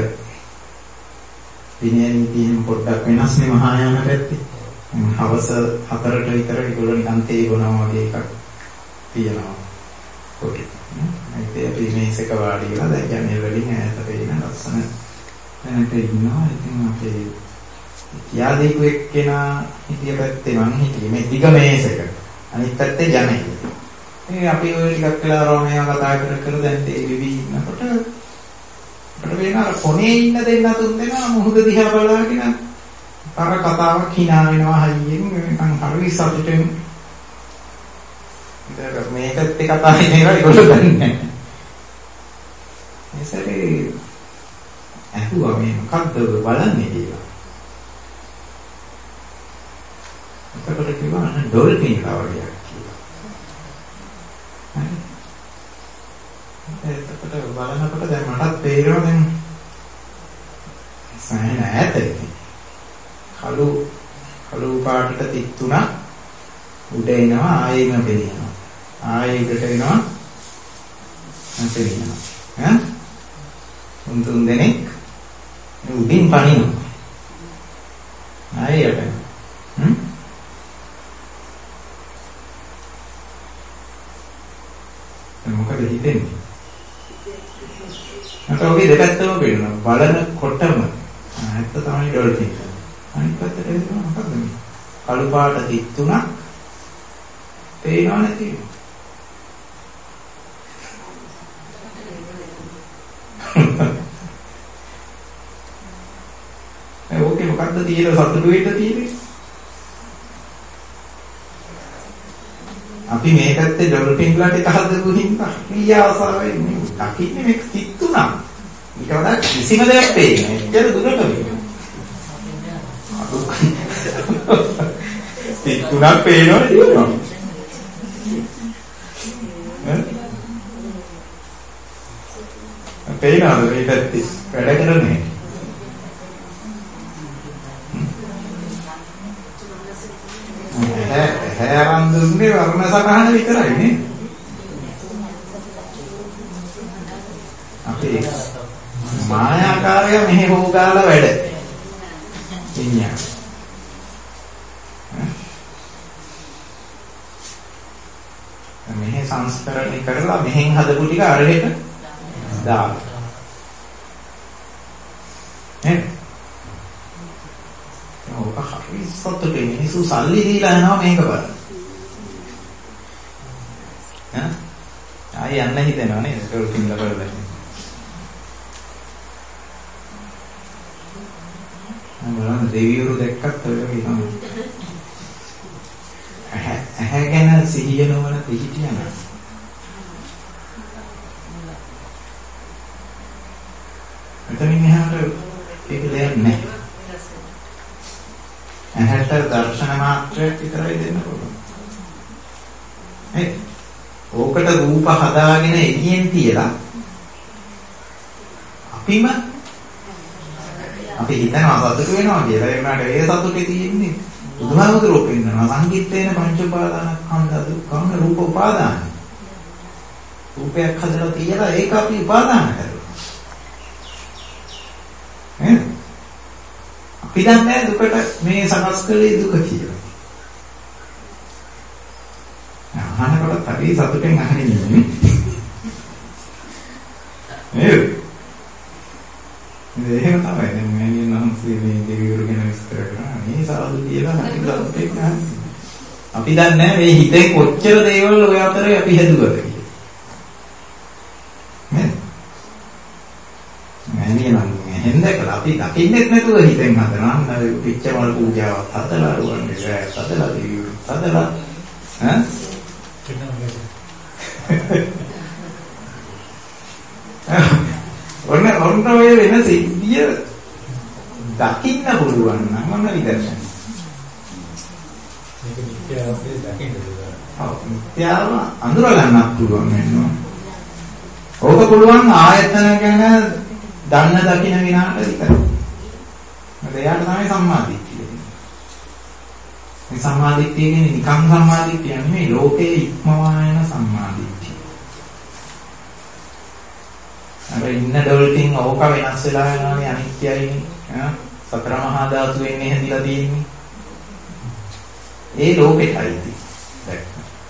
දිනේ තියෙන පොඩ්ඩක් වෙනස් නේ මහායාන පැත්තේ. හවස හතරට විතර ඒගොල්ලෝ නිකන් තේ බොනවා වගේ එකක් තියෙනවා. පොඩි. ඒ අපි මේසක වාඩි වෙලා දැන් යන්නේ වලින් ඈත පේන ලස්සන තැනක ඉන්නවා. ඉතින් අපේ කියා දීපු එක්කෙනා හිටිය පැත්තේ මං හිටියේ මේ දිග මේසක. අනිත් පැත්තේ ජනේ. ඉතින් අපි ඔය ටිකක් වෙලා රෝමයා කතා කර කර දැන් තේ විවි ඉන්නකොට අපිට වෙනවා කොනේ ඉන්න දෙන්න තුන් දෙනා මුහුද දිහා බලාගෙන අර කතාවක් hina වෙනවා හයියෙන් නිකන් හරි සතුටින් ඉතින් මේකත් ඒ කතාවේ නේද ඒගොල්ලෝ දන්නේ. ඒ සැරේ ඇහුවා මේ මොකද්ද බලන්නේ කියලා. එතකොට කිව්වා ඩොල්ෆින් කවරියක් කියලා. හරි. එතකොට බලනකොට දැන් මටත් තේරෙනවා දැන් සෑහෙන ඈතයි. කළු කළු පාටට තිත් තුනක් උඩ එනවා ආයෙම පෙනිනවා. ආයෙ උඩට එනවා නැතිනවා. ඈ? උන් තුන් දෙනෙක් උඩින් පනිනවා. ආයෙ යටෙන්. හ්ම්? මොකද හිතෙන්නේ? අත ඔගේ දෙපැත්තම පේනවා. බලනකොටම ඇත්ත තමයි ඩොල්ෆින්. අනිත් පැත්තට එනවා මොකද්ද මේ? කළු පාට තිත් තුනක් පේනව නැති. ඒ ඔකේ මොකද්ද මොකද්ද තියෙන සතුටු වෙන්න තියෙන්නේ? අපි මේ පැත්තේ ඩොල්ෆින්ලාට එක හදපු හින්දා ඊය ආසාවෙන් මේ දකින්නේ මේක තිත්තුණා. ඊට වඩා කිසිම දෙයක් පේන්නේ නැහැ. ඒක දුරට වෙන්නේ. තිත්තුණක් පේනවද තියෙනවා. ඈ පේනවද මේ පැත්තේ වැඩ කරන්නේ? හැරන් දුන්නේ වර්ණ සටහන විතරයි නේ. අපේ මායාකාරය මෙහෙ හොගාලා වැඩ. ඉන්නවා. මෙහෙ සංස්කරණය කරලා මෙහෙන් හදපු ටික අරහෙට දාලා. නේ? ඔක හරි සතුටුයි. මිනිස්සු සල්ලි දීලා යනවා මේක බලන්න. ඈ? ආයෙ යන්න හිතෙනවා නේද? ඒක කින්ල බලලා. මම බලන්න දෙවිවරු දැක්කත් ඔය වගේ තමයි. ඇහැ ගැන සිහිය නොවන පිහිටියන. එතනින් එහාට ඒක දෙයක් නැහැ. ඇහැට දර්ශන මාත්‍රයක් විතරයි දෙන්න පුළුවන්. ඒ ඕකට රූප හදාගෙන එළියෙන් තියලා අපිම අපි හිතනවා සතුට වෙනවා කියලා. ඒ වුණාට ඒ සතුටේ තියෙන්නේ බුදුහාමුදුරුවෝ කියනවා සංකිට්ඨේන පංච උපාදානස්කන්ධ දුක්ඛං රූප උපාදාන. රූපයක් හදලා තියලා ඒක අපි උපාදාන කරනවා. නේද? අපි දන්නේ දුකට මේ සකස් කළේ දුක කියලා. අහනකොට හරි සතුටෙන් අහන්නේ නෙමෙයි. නේද? එහෙම තමයි. දැන් මෑණියන් වහන්සේ මේ දෙවිවරු ගැන විස්තර කරා. මේ සාදු කියලා හරි සතුටෙන් අහන්නේ. අපි දන්නේ මේ හිතේ කොච්චර දේවල් ඔය අතරේ අපි හැදුවද කියලා. නේද? මෑණියන් හෙන්දකලා අපි දකින්නෙත් නැතුව හිතෙන් හදනවා. පිච්චමල් පූජාවක් හදලා රුවන් ඉස්සරහ හදලා දෙවිවරු හදලා ඈ ඔන්න ඔන්න ඔය වෙන සිද්ධිය දකින්න පුළුවන් නම් මොන විදර්ශන.
මේක මිත්‍යාව අපේ දකින්න පුළුවන්.
ඔව් මිත්‍යාව අඳුර ගන්නත් පුළුවන් වෙනවා. ඕක පුළුවන් ආයතන ගැන දන්න දකින්න විනාට විතරයි. මොකද එයාට තමයි සම්මාදිට්ඨිය කියන්නේ. මේ සම්මාදිට්ඨිය කියන්නේ නිකම් සම්මාදිට්ඨිය නෙමෙයි ලෝකේ ඉක්මවා යන සම්මාදිට්ඨිය. අර ඉන්න ඩොල්ෆින් ඕක වෙනස් වෙලා යනවානේ අනිත්‍යයිනේ. ඈ සතර මහා ධාතු වෙන්නේ හැදිලා තියෙන්නේ. ඒ ලෝකෙටයි දැක්ක.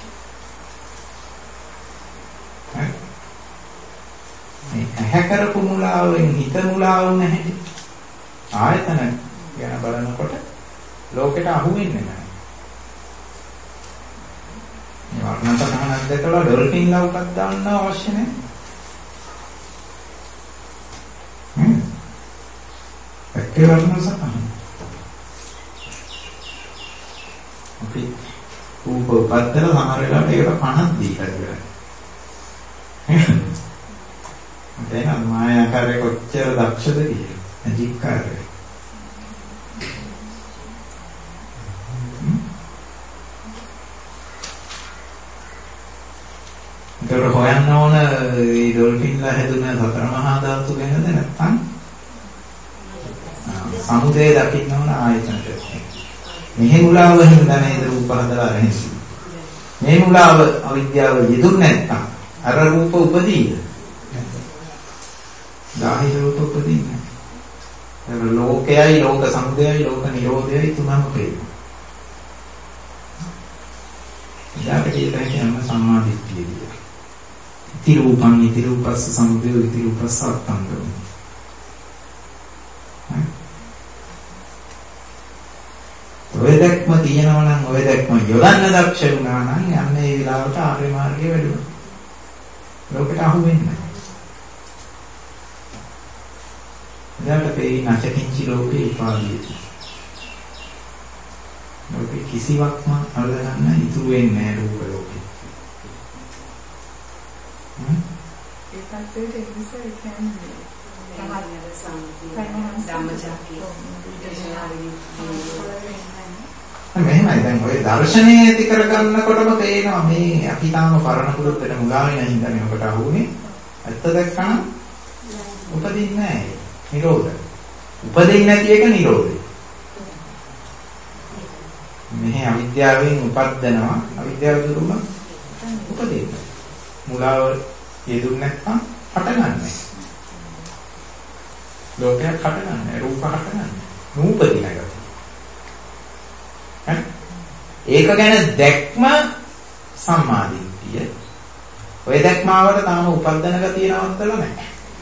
ඈ ඇහැ කරපු මුලාවෙන් හිත මුලා වුණ හැටි ආයතන ගැන බලනකොට ලෝකෙට අහු වෙන්නේ නැහැ. මේ වර්ණ සටහනක් දැකලා ඩොල්ෆින් ලව්කක් දාන්න අවශ්‍ය නැහැ. හ්ම්. ඒකේ වර්ණ සටහන. අපි රූප පත්තර සමහර වෙලාවට ඒකට පණක් දීලා ඉවරයි. දැන් මායාකාරය කොච්චර දක්ෂද කියලා. මැජික් කාර්යය. ඒක හොයන්න ඕන මේ ඩොල්ෆින්ලා හැදුන සතර මහා ධාතු ගැනද නැත්නම් සමුදය දකින්න ඕන ආයතනට. මෙහි මුලාව හින්දා නේද රූප හදලා රැඳෙන්නේ. මේ මුලාව අවිද්‍යාව යෙදුන්නේ නැත්නම් අර රූප උපදීන. බාහිර රූප උපදින්නේ. ඒක ලෝකයයි ලෝක සමුදයයි ලෝක නිරෝධයයි තුනම පේනවා. ඊට කියන සම්මාදිට්ඨිය කියලා. ඉති රූපං ඉති රූපස්ස සමුදය ඉති රූපස්ස අත්තංගම. ඔය දැක්ම තියෙනවා නම් ඔය දැක්ම යොදන්න දක්ෂ වුණා නම් යන්නේ ඒ විලාවට ආර්ය මාර්ගයේ වැඩුණා. ලෝකෙට අහු වෙන්නේ නැහැ. ඊට පස්සේ නැචකින්චි ලෝකේ ඉපාදීති. ලෝකේ කිසිවක්ම අල්ලගන්න ඉතුරු වෙන්නේ නැහැ රූප ලෝකේ. හ්ම්?
ඒ පැත්තට එවිස ඒ කියන්නේ
සමහරවිට සම්පූර්ණ ධම්මචක්කය
මෙහෙමයි දැන් ඔය දර්ශනය ඇති කරගන්නකොටම තේරෙනවා මේ අපි තාම පරණ පුරුද්දට මුලා වෙන හින්දා මේ ඔකට අහුනේ. ඇත්ත දැක්කම උපදින්නේ නැහැ. නිරෝධ. උපදින්නේ නැති එක නිරෝධය. මෙහි අවිද්‍යාවෙන් උපද්දනවා අවිද්‍යාව දුරුම උපදින්න. මුලාව යෙදුන්නේ නැත්නම් හටගන්නේ. ලෝකයක් හටගන්නේ රූප හටගන්නේ. නූපදින එක. ඒක ගැන දැක්ම සම්මාදිට්ඨිය. ඔය දැක්මාවට තාම උපද්දන ගතිය නවත්තලා නැහැ.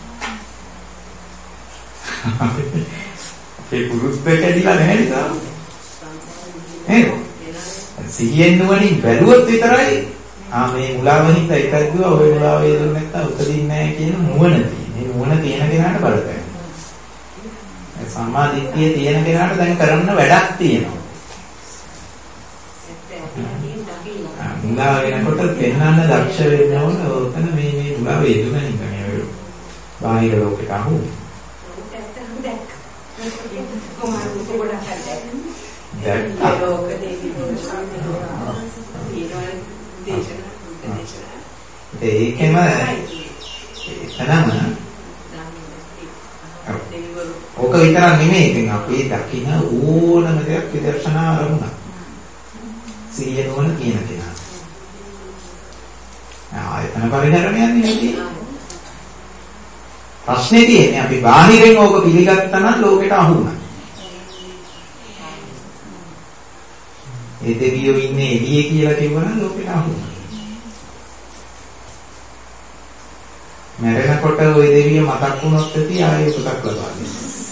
ඒ පුරුද්ද කැඩිලා නැහැ නේද? නේද? සිහියෙන් නුවණින් බැලුවොත් විතරයි ආ මේ මුලාවෙන් එකක් දුවා ඔය මුලාව වේදුනේ නැත්තම් උපදින්නේ නැහැ කියන නුවණ තියෙන. මේ නුවණ තියෙන කෙනාට බලපෑම. සම්මාදිට්ඨිය තියෙන කෙනාට දැන් කරන්න වැඩක් තියෙනවා. මුලා වෙනකොට පෙන්වන්න දක්ෂ වෙන්න ඕන ඕතන මේ මේ මුලා වේදුනා නේද මේ බාහිර ලෝකෙට අහු. දැක්කා. ලෝක දෙවියෝ ඒකෙම එතනම ඕක විතරක් නෙමෙයි ඉතින් අපි දකින ඕනම දෙයක් විදර්ශනා අරමුණක්. සිහිය නොවන කියන කෙනා. ආයතන පරිහරණයක් නෙමෙයි. ප්‍රශ්නේ තියෙන්නේ අපි බාහිරින් ඕක පිළිගත්තා නම් ලෝකෙට අහු වුණා. ඒ දෙවියෝ ඉන්නේ එළියේ කියලා කිව්වනම් ලෝකෙට අහු වුණා. මරණකොට ওই දෙවිය මතක් වුණොත් ඇති ආයෙ උපතක් ලබා දෙන්න.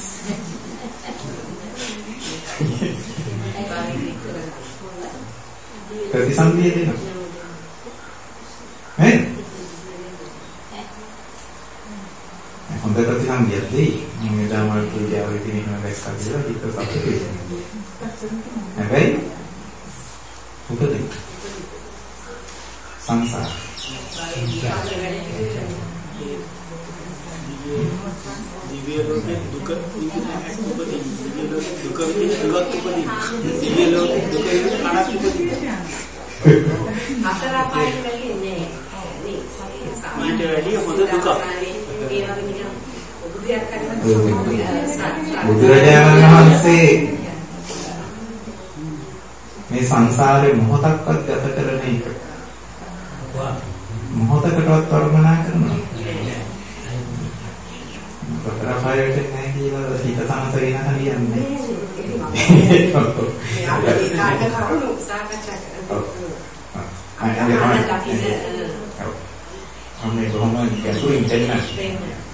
ප්‍රතිසන්දිය දෙනවා. නේද? හොඳ ප්‍රතිසන්දියක් දෙයි. මේ දාමල් පූජාවේ තියෙන දැක්කා කියලා හිත සතුටු වෙනවා. හැබැයි මොකද? සංසාර.
දිව්‍ය ලෝකේ දුක උපදින. දිව්‍ය ලෝකේ දුක විඳිනවත් උපදින. දිව්‍ය ලෝකේ දුක විඳින අනත් උපදින.
අතර අපායෙන් වෙන්නේ නේ.
ඊට වැඩිය හොඳ දුක.
බුදුරජාණන් වහන්සේ මේ සංසාරේ මොහොතක්වත් ගත කරන එක මොහොතකටවත් වර්ණනා කරනවා. පතරපයයට නැහැ කියලා හිත සමස වෙන හරියන්නේ. අපි කාට කරුණු සාකච්ඡා කරනවා. අනේ කොහොමද ගැඹුරින් දෙන්නේ?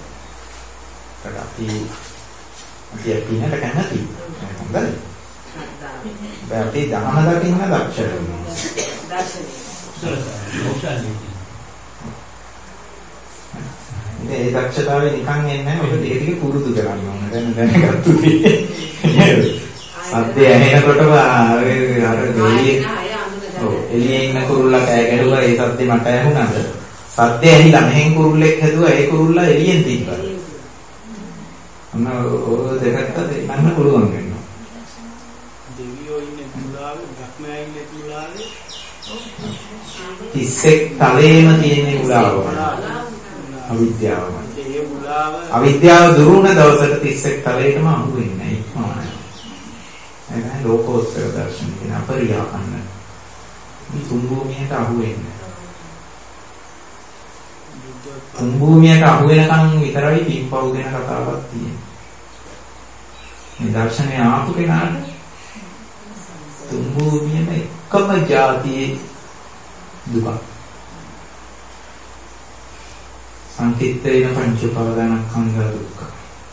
tapi අපි අපිනට කැමති. හොඳයි. අපි දහම දකින්න දක්ෂ වෙනවා. ඒ දක්ෂතාවය නිකන් එන්නේ නැහැ. ඔබ ඒ ටික පුරුදු කරන්න ඕන. දැන් දැනගත්තු දේ. සද්දය ඇහෙනකොටම අර දෙවියන් ඔව් එළියේ ඉන්න කුරුල්ලා කෑ ගැහුවා. ඒ සද්දේ මට ඇහුණාද? සද්දය ඇහිලා මෙහෙන් කුරුල්ලෙක් හැදුවා. ඒ කුරුල්ලා එළියෙන් තිබ්බා. අන්න ඔය දෙකකට දෙන්න පුළුවන් වෙනවා.
දෙවියෝ ඉන්නේ මුලාවේ, ධර්මයා ඉන්නේ මුලාවේ.
තිස්සෙක් තලයේම තියෙන මුලාව. අවිද්‍යාව.
ඒ මුලාව
අවිද්‍යාව දුරු වුණ දවසට තිස්සෙක් තලයටම අහු වෙන්නේ නැහැ. ඉක්මවනවා. එතන ලෝකෝත්තර දර්ශන කියන අපරියාපන්න. මේ තුන් භූමියට අහු වෙන්නේ. තුන් භූමියට අහු වෙනකන් විතරයි පින්පව් ගැන කතාවක් තියෙන්නේ. මේ දර්ශනය ආපු කෙනාට තුන් භූමියම එකම જાතියේ දුක. සංකිට්ඨේන පංච උපාදානස්කන්ධ දුක්ඛ.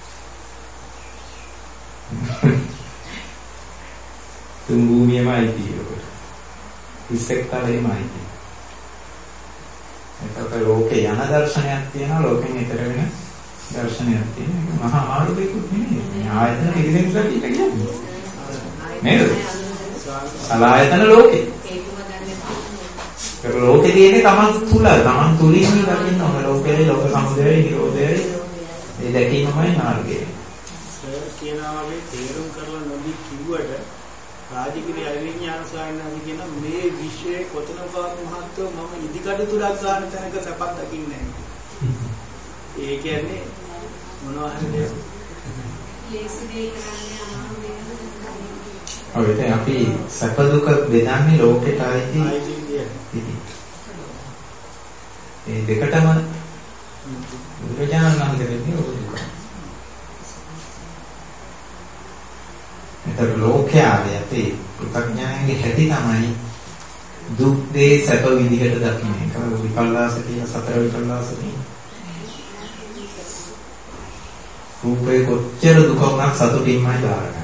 තුන් භූමියමයි තියෙන්නේ. ඉස්සෙක්තරේමයි තියෙන්නේ. එතකොට ලෝකේ යන දර්ශනයක් තියෙනවා ලෝකෙන් ඈතර වෙන දර්ශනයක් තියෙනවා. මහා ආරෝපිකුත් නෙමෙයි. මේ ආයතන පිළිදෙන්න කියලා කියන්නේ. නේද? සලායතන ලෝකේ. ඒක ලෝකේ තියෙන්නේ තමන් තුල. තමන් තුලින් දකින්න ඕන ලෝකේ ලෝක සමුදයයි නිරෝධයයි ඒ දැකීමමයි මාර්ගය.
සර් කියනවා වගේ තේරුම් කරලා නොදී කිව්වට රාජගිරි අවිඥාන සායනාදී කියන මේ විශ්වයේ කොතනක මහත්ව මම ඉදිකඩ තුලක් ගන්න තැනක සපක් දකින්නේ නැහැ. ඒ කියන්නේ මොනවා හරි දෙයක්. ලේසි දෙයක් කරන්නේ අමාරු දෙයක්.
ඔය දැන් අපි සැප දුක බෙදන්නේ ලෝකෙට ආйти ඒ දෙකටම බුදුරජාණන් වහන්සේ දෙන්නේ ඔය දුක. ඒතර ලෝකයාගේ අපේ ප්‍රඥාවේ හැටි තමයි දුක් දේ සැප විදිහට දකින්නේ. ඒක විපල්ලාස කියන සතර විපල්ලාස නේ. රූපේ කොච්චර දුක වුණත් සතුටින්මයි දාරගන්නේ.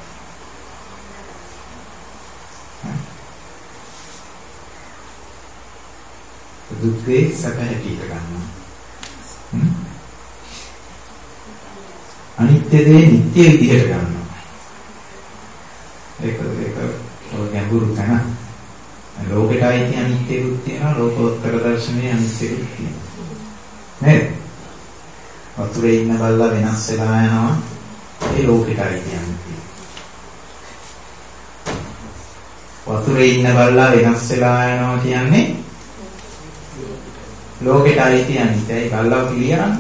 දුක් දේ සැප හැටියට ගන්නවා. අනිත්‍ය දේ නිට්ටය විදිහට ගන්නවා. ඒක ඒක ඔය ගැඹුරු තැන. ලෝකෙටයි කියන අනිත්‍යකුත් තියෙනවා ලෝකෝත්තර දර්ශනයේ අනිත්‍යකුත් තියෙනවා. නේද? වතුරේ ඉන්න බල්ලා වෙනස් වෙලා යනවා ඒ ලෝකෙටයි කියන්නේ. වතුරේ ඉන්න බල්ලා වෙනස් වෙලා යනවා කියන්නේ ලෝකෙටයි කියන්නේ. ඒ බල්ලා පිළියන්නේ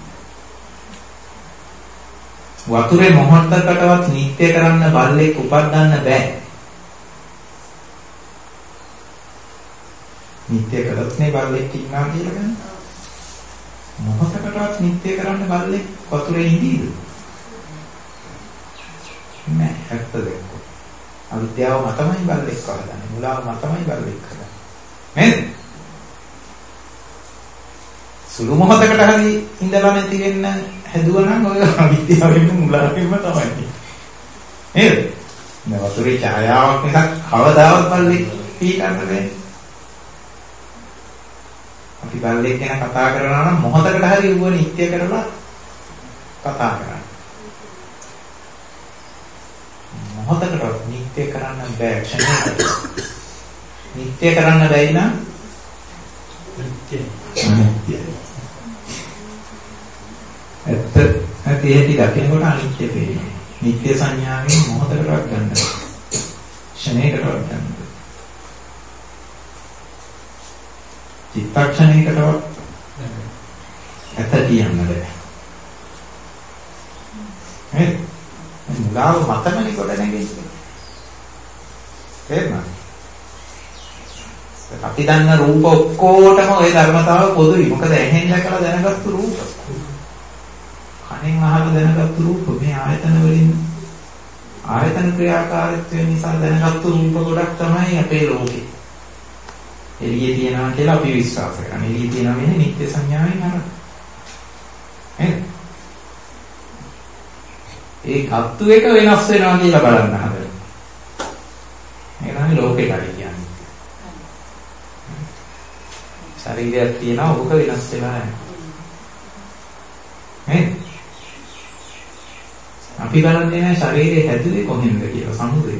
වතුරේ මොහොතකටවත් නිත්‍ය කරන්න බල්ලෙක් උපදින්න බෑ. නිත්‍ය කළොත් නේ බල්ලෙක් ඉන්නවා කියලා ගන්න. මොහොතකටවත් නිත්‍ය කරන්න බල්ලෙක් වතුරේ ඉඳීද? නෑ, ඇත්ත දෙක. අවිද්‍යාව මතමයි බල්ලෙක් වහදන්නේ. මුලාව මතමයි බල්ලෙක් හදන්නේ. නේද? සුළු මොහොතකට හරි ඉඳලා නැති වෙන්න හැදුවනම් ඔය අවිද්‍යාවෙන් මුලාවෙන්ම තමයි. නේද? දැන් වතුරේ ඡායාවක් එකක් කවදාවත් බල්ලෙක් පීකන්න බෑ. අපි බල්ලෙක් ගැන කතා කරනවා නම් මොහොතකට හරි ඌව නිත්‍ය කරලා කතා කරන්න. මොහොතකට නිත්‍ය කරන්න බෑ ක්ෂණයකට. නිත්‍ය කරන්න බැයි නම් නිත්‍ය අනිත්‍යයි. ඇත්ත ඇති ඇති දකිනකොට අනිත්‍ය පේනවා. නිත්‍ය සංඥාවෙන් මොහොතකටවත් ගන්න බෑ. ක්ෂණයකටවත් ගන්න බෑ. චිත්තක්ෂණයකටවත් ඇත කියන්න බෑ. හරි. මුලාව මතමනේ කොට නැගෙන්නේ. තේරුණාද? අපි දන්න රූප ඔක්කොටම ওই ධර්මතාව පොදුයි. මොකද ඇහෙන් දැකලා දැනගත්තු රූප. කනෙන් අහලා දැනගත්තු රූප මේ ආයතන වලින් ආයතන ක්‍රියාකාරීත්වය නිසා දැනගත්තු රූප ගොඩක් තමයි අපේ ලෝකේ. එළියේ තියනවා කියලා අපි විශ්වාස කරනවා. එළියේ තියනවා කියන්නේ නිත්‍ය සංඥාවෙන් අර. නේද? ඒ ගත්තු එක වෙනස් වෙනවා කියලා බලන්න හදලා. ඒක තමයි ලෝකෙටයි කියන්නේ. ශරීරයක් තියෙනවා ඔබක වෙනස් වෙලා යනවා. නේද? අපි බලන්නේ නැහැ ශරීරය හැදුවේ කොහෙන්ද කියලා සමුදය.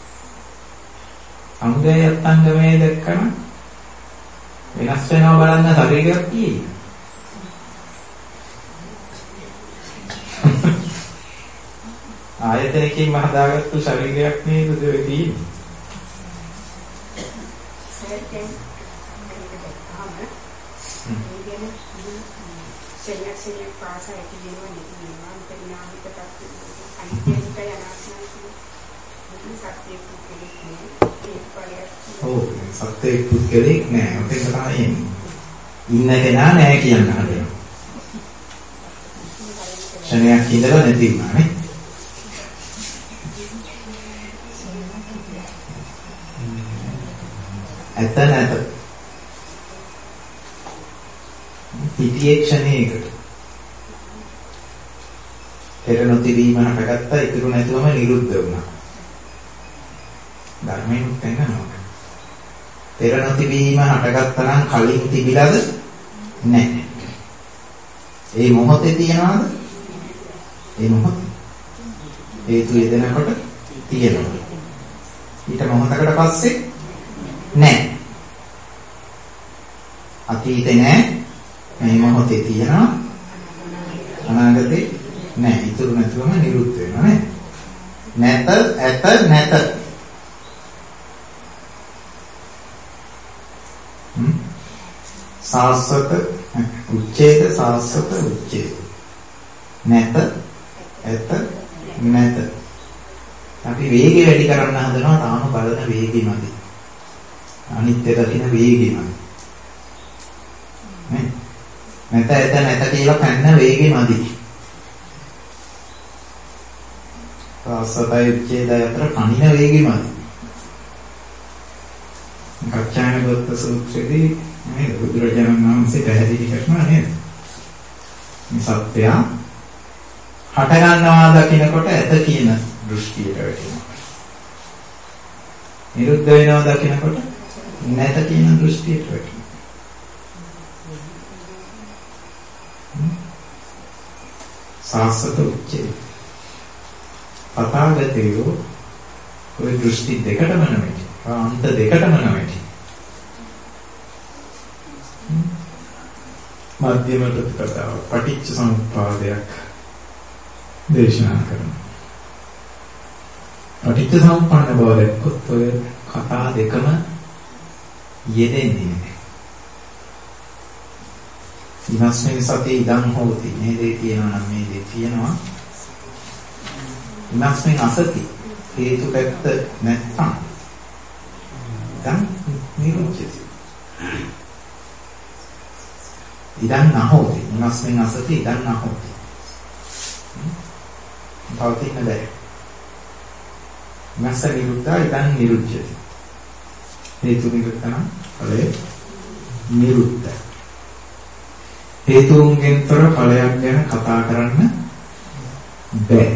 සමුදයත් අංගමේ දැක්කම වෙනස් වෙනවා බලන්න ශරීරයක් තියෙන්නේ. ආයතනකින් හදාගත්තු ශරීරයක් නේද දෙවි තියෙන්නේ.
සෙල්ලක්ෂණයක් පාසා ඇති වෙනවා නේද? නිර්මාණ පරිණාමික තත්ත්වය අනිත්‍යනික යනාත්මයි සත්‍යයක් පුද්ගලෙක් නෑ.
ඔව් සත්‍යයක් පුද්ගලෙක් නෑ. ඔතෙන් තමයි එන්නේ. ඉන්න කෙනා නෑ කියන්න හදනවා. ක්ෂණයක් ඉඳලා නැති වුණා නේ. ඇත්ත නැත. හිතියේ ක්ෂණයකට පෙර නොතිබීම හටගත්තා ඉතුරු නැතුවම නිරුද්ධ වුණා. ධර්මයෙන් පෙන්නනවා. පෙර නොතිබීම හටගත්තා නම් කලින් තිබිලාද? නැහැ. ඒ මොහොතේ තියනවාද? ඒ මොහොත හේතු යෙදෙනකොට තියෙනවා. ඊට මොහොතකට පස්සේ නැහැ. අතීතේ නැහැ. මේ මොහොතේ තියෙනවා. අනාගතේ නැහැ. ඉතුරු නැතුවම නිරුද්ධ වෙනවා නේ. නැත ඇත නැත. හ්ම්. සාස්වත උච්ඡේද සාස්වත උච්ඡේද. නැත ඇත නැත. අපි වේගය වැඩි කරන්න හදනවා තාම බලන වේගෙමදි. අනිත්‍ය දකින්න වේගෙමදි. නේ? නැත ඇත නැත කියලා කන්න වේගෙමදි. සාස්වතයි උච්ඡේදය අතර කනින වේගෙමදි. කච්චායන ගොත්ත සූත්‍රයේදී මේ බුදුරජාණන් වහන්සේ පැහැදිලි කරනවා නේද? මේ සත්‍යය හට ගන්නවා දකින්නකොට ඇත කියන දෘෂ්ටියට වැටෙනවා. නිරුද්ධ වෙනවා දකින්නකොට නැත කියන දෘෂ්ටියට වැටෙනවා. සාස්වත උච්චේ. පතාගතයෝ ඔය දෘෂ්ටි දෙකටම නෙවෙයි. අන්ත දෙකටම නෙවෙයි. මධ්‍යම ප්‍රතිපදාව පටිච්ච සමුප්පාදයක් දේශනා කරනවා. පටිච්ච සමුප්පන්න බව දැක්කොත් ඔය කතා දෙකම යෙදෙන්නේ නැහැ. ඉමස්මින් සති ඉදං හෝති. මේ දේ තියෙනවා නම් මේ දේ තියෙනවා. ඉමස්මින් අසති හේතු පැත්ත නැත්නම් දැන් නිරුච්චති. ඉදං නහෝති. ඉමස්මින් අසති ඉදං නහෝති. පවතින බෑ. මස්ස නිරුද්ධා ඉදං නිරුද්ධති. හේතු නිරුද්ධ නම් ඵලය නිරුද්ධ. හේතුන්ගෙන් තොර ඵලයක් ගැන කතා කරන්න බෑ.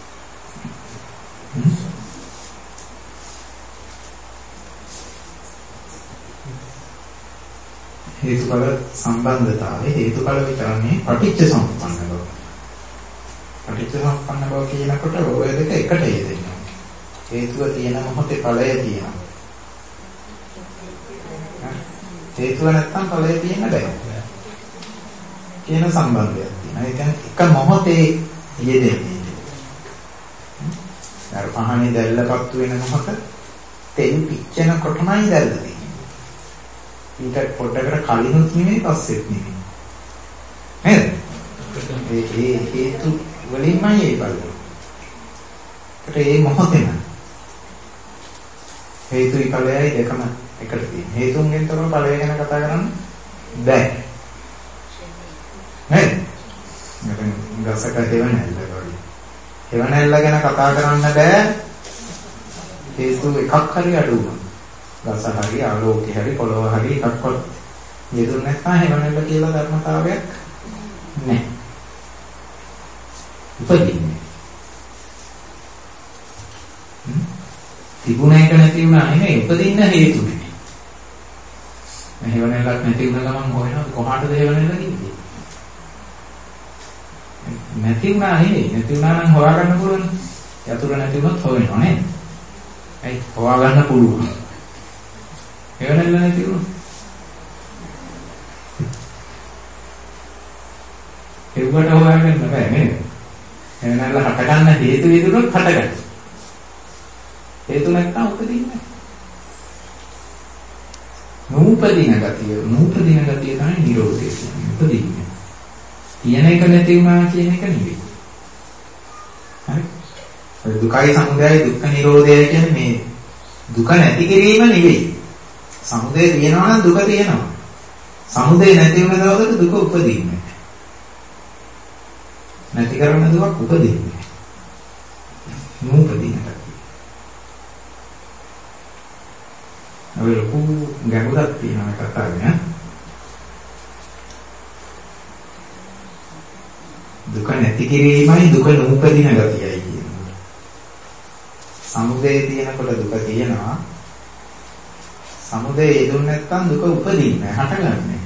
හේතුඵල සම්බන්ධතාවය හේතුඵල විතරනේ පටිච්ච සමුප්පන්න බව. පටිච්ච සමුප්පන්න බව කියනකොට ඔය දෙක එකට යෙදෙනවා. හේතුව තියෙන මොහොතේ ඵලය තියෙනවා. හේතුව නැත්තම් ඵලය තියෙන්න බෑ. කියන සම්බන්ධයක් තියෙනවා. ඒ කියන්නේ එක මොහොතේ යෙදෙන්නේ. අර පහනේ දැල්ලපත්තු වෙන මොහොත තෙල් පිච්චෙන කොටමයි දැල්ල තියෙන්නේ. ඊට පොඩකට කලිනුත් නෙමෙයි පස්සෙත් නෙමෙයි. නේද? ඒ ඒ හේතු වලින්මයි ඒ බලන්නේ. ඒකට ඒ මොහොතේම හේතුයි ඵලයයි දෙකම එකට තියෙනවා. හේතුන්ගෙන් තොරව ඵලය ගැන කතා කරන්න බෑ. නේද? මම ගසක හේවණල්ල වගේ. හේවණල්ල ගැන කතා කරන්න බෑ. හේතු එකක් හරි අඩු වුණා. ගස හරි ආලෝකය හරි පොළොව හරි එකක්වත් යෙදුනේ නැත්නම් හේවණල්ල කියලා ධර්මතාවයක් නැහැ. උපදින්නේ. තිබුණ එක නැති වුණා නෙමෙයි උපදින්න හේතු නෙමෙයි. හේවණල්ලක් නැති වුණ ගමන් හොයනකොට කොහාටද හේවණල්ල ගියේ? නැති වුණා නෙමෙයි. නැති වුණා නම් හොයාගන්න පුළුවන්. යතුරු නැති වුණොත් හොයනවා නේද? ඇයි හොයාගන්න පුළුවන්. හේවණල්ල නැති වුණොත් ඒකට හොයාගන්න බෑ නේද? හේවණල්ල හට ගන්න හේතු විදුනොත් හටගන්න. හේතු නැත්නම් උපදින්නේ නැහැ. නූපදින ගතිය, නූපදින ගතිය තමයි නිරෝධය කියන්නේ. උපදින්නේ. තියෙන එක නැති වුණා කියන එක නෙවෙයි. හරි? ඔය දුකයි සමුදයයි දුක්ඛ නිරෝධයයි කියන්නේ මේ දුක නැති කිරීම නෙවෙයි. සමුදය තියෙනවා නම් දුක තියෙනවා. සමුදය නැති වෙන දවසට දුක උපදින්නේ නැහැ. නැති කරන දුක උපදින්නේ නැහැ. නූපදින ගතිය. ඔය ලොකු ගැඹුරක් තියෙනවා කතාවේ. දුක නැති කිරීමයි දුක නූපදින ගතියයි කියනවා. සමුදය තියෙනකොට දුක තියෙනවා. සමුදය යෙදුන්නේ නැත්නම් දුක උපදින්නේ නැහැ, හටගන්නේ.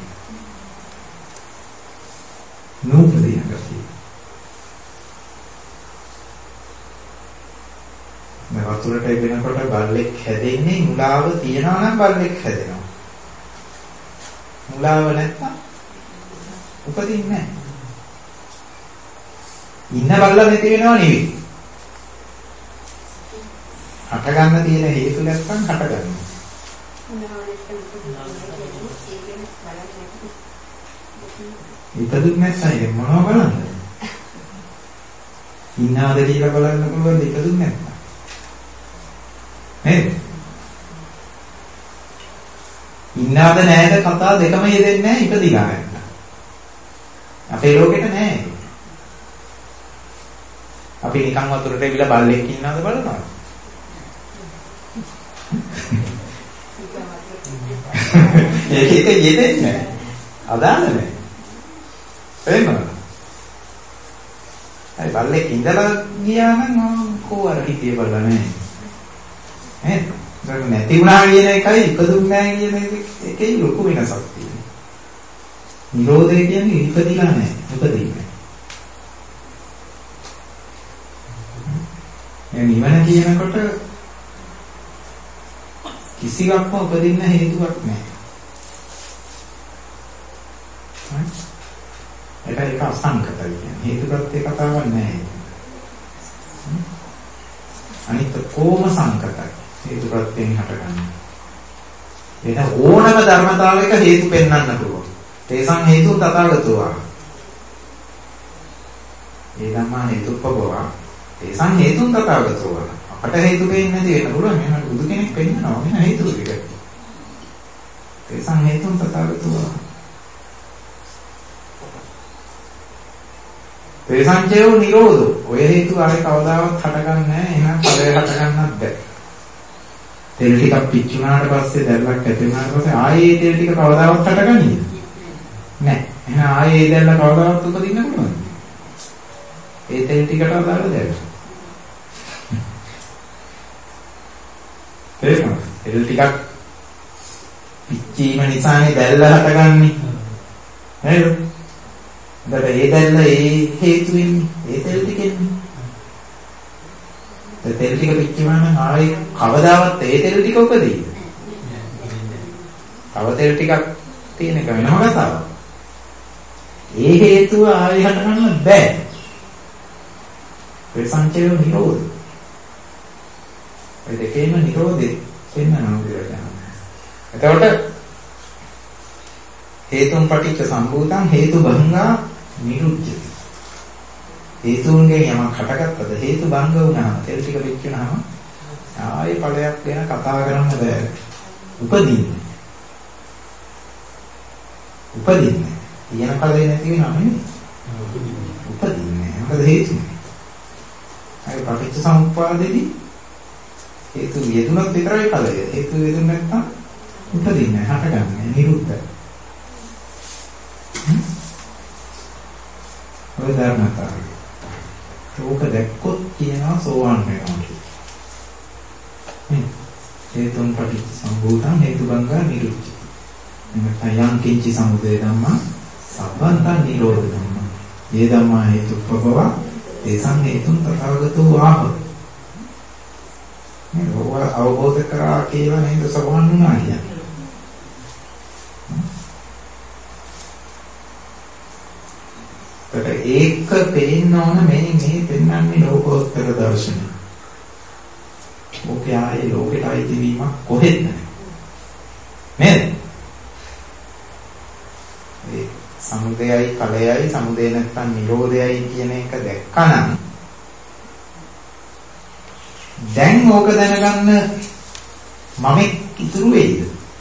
නූපදින ගතිය. මේ වතුරට එබෙනකොට බල්ලෙක් හැදෙන්නේ මුලාව තියනවා නම් බල්ලෙක් හැදෙනවා. මුලාව නැත්තම් උපදින්නේ නැහැ. ඉන්න බල්ලා නැති වෙනව නෙවෙයි. හට ගන්න තියෙන හේතු නැත්තම් හට ගන්නවා. ඉපදුත් නැත්නම් මොනව බලන්නද? ඉන්නවද කියලා බලන්න පුළුවන් ඉපදුත් නැත්නම්. නේද? ඉන්නවද නැහැද කතා දෙකම යෙදෙන්නේ නැහැ ඉපදිලා නැත්නම්. අපේ ලෝකෙට නැහැ. අපි නිකන් වතුරට ඇවිල්ලා බල්ලෙක් ඉන්නවද බලනවා. ඒකෙක යෙදෙන්නේ නැහැ. අදාළ නැහැ. එහෙමද? අය බල්ලෙක් ඉඳලා ගියා නම් කෝ අර හිතේ බලලා නැහැ. නේද? ඒක නැති වුණා කියන එකයි ඉපදුන්නේ නැහැ කියන එකේ ලොකු වෙනසක් තියෙනවා. නිරෝධය කියන්නේ ඉපදිලා නැහැ. ඉපදින්නේ. ඒ නිවන කියනකොට කිසිවක්ම උපදින්න හේතුවක් නැහැ. ඒක එක අසංකතයි කියන්නේ. හේතුප්‍රත්‍ය කතාවක් නැහැ. අනිත් කොම සංකතයි. හේතුප්‍රත්‍යයෙන් හටගන්නේ. ඒක ඕනම ධර්මතාවයක හේතු පෙන්වන්න පුළුවන්. තේසං හේතු තථාගතෝ. ඒ ධම්මා හේතුප්පවව. තේසං හේතු තථාගතෝ. අපට හේතු දෙන්නේ නැති වෙන්න පුළුවන්. එහෙනම් බුදු කෙනෙක් පෙන්නනවා මෙන්න හේතු ටික. තේසං හේතු තථාගතෝ. තේසංචයෝ නිරෝධෝ. ඔය හේතු අර කවදාවත් හටගන්නේ නැහැ. එහෙනම් ඵලය හටගන්නත් බැහැ. තෙල් ටිකක් පිච්චුනාට පස්සේ දැල්ලක් ඇති වුණාට පස්සේ ආයේ තෙල් ටික කවදාවත් හටගන්නේ නැහැ. එහෙනම් ආයේ ඒ දැල්ල කවදාවත් උපදින්න පුළුවන්ද? ඒ තෙල් ටිකට අදාළ දැල්ල. තේරුණාද? තෙල් ටිකක් පිච්චීම නිසානේ දැල්ල හටගන්නේ. නේද? දැන් ඒ දැල්ල ඒ හේතු වෙන්නේ ඒ තෙල් ටිකෙන්නේ. ඒ තෙල් ටික පිච්චුණා නම් ආයේ කවදාවත් ඒ තෙල් ටික උපදින්නේ. තව තෙල් ටිකක් තියෙන එක වෙනම කතාවක්. ඒ හේතුව ආයේ හටගන්න බෑ. ඒ සංචය නිරෝධ. ඒ දෙකේම නිරෝධෙ වෙනවා කියලා. එතකොට හේතුන් පටිච්ච සම්භූතං හේතු භංගා නිරුද්ධති. හේතුන්ගේ යමක් හටගත්තද හේතු භංග වුණාම තෙල් ටික පිච්චුණාම ආයේ ඵලයක් ගැන කතා කරන්න බෑ. උපදින්නේ. උපදින්නේ. කියන ඵලේ නැති වෙනව නෙමෙයි. උපදින්නේ. මොකද හේතුනේ. අය පටිච්ච සමුප්පාදෙදී හේතු යෙදුනොත් විතරයි ඵලය. හේතු යෙදුනේ නැත්නම් උපදින්නේ හටගන්නේ නිරුද්ධයි. ඔය ධර්මතාවය. ඕක දැක්කොත් කියනවා සෝවාන් වෙනවා කියලා. හේතුන් පටිච්ච සම්භූතං හේතුබංගා නිරුද්ධති. එන්නත යං කිංචි සමුදය ධම්මා සම්බන්ධ නිරෝධ ධම්මා. ඒ ධම්මා හේතුප්පව තේසං හේතුන් තථාගතෝ ආහ. මේ ඕව අවබෝධ කරා කියලා නේද සෝවාන් වුණා කියන්නේ. ඒක පේන්න ඕන මේ මේ පෙන්වන්නේ ලෝකෝත්තර දර්ශනය. ඔකේ ආයේ ලෝකෙට අයිති වීමක් කොහෙද නැහැ. නේද? ඒ සමුදයයි ඵලයයි සමුදය නැත්තම් නිරෝධයයි කියන එක දැක්කනම් දැන් ඕක දැනගන්න මම ඉතුරු වෙයිද?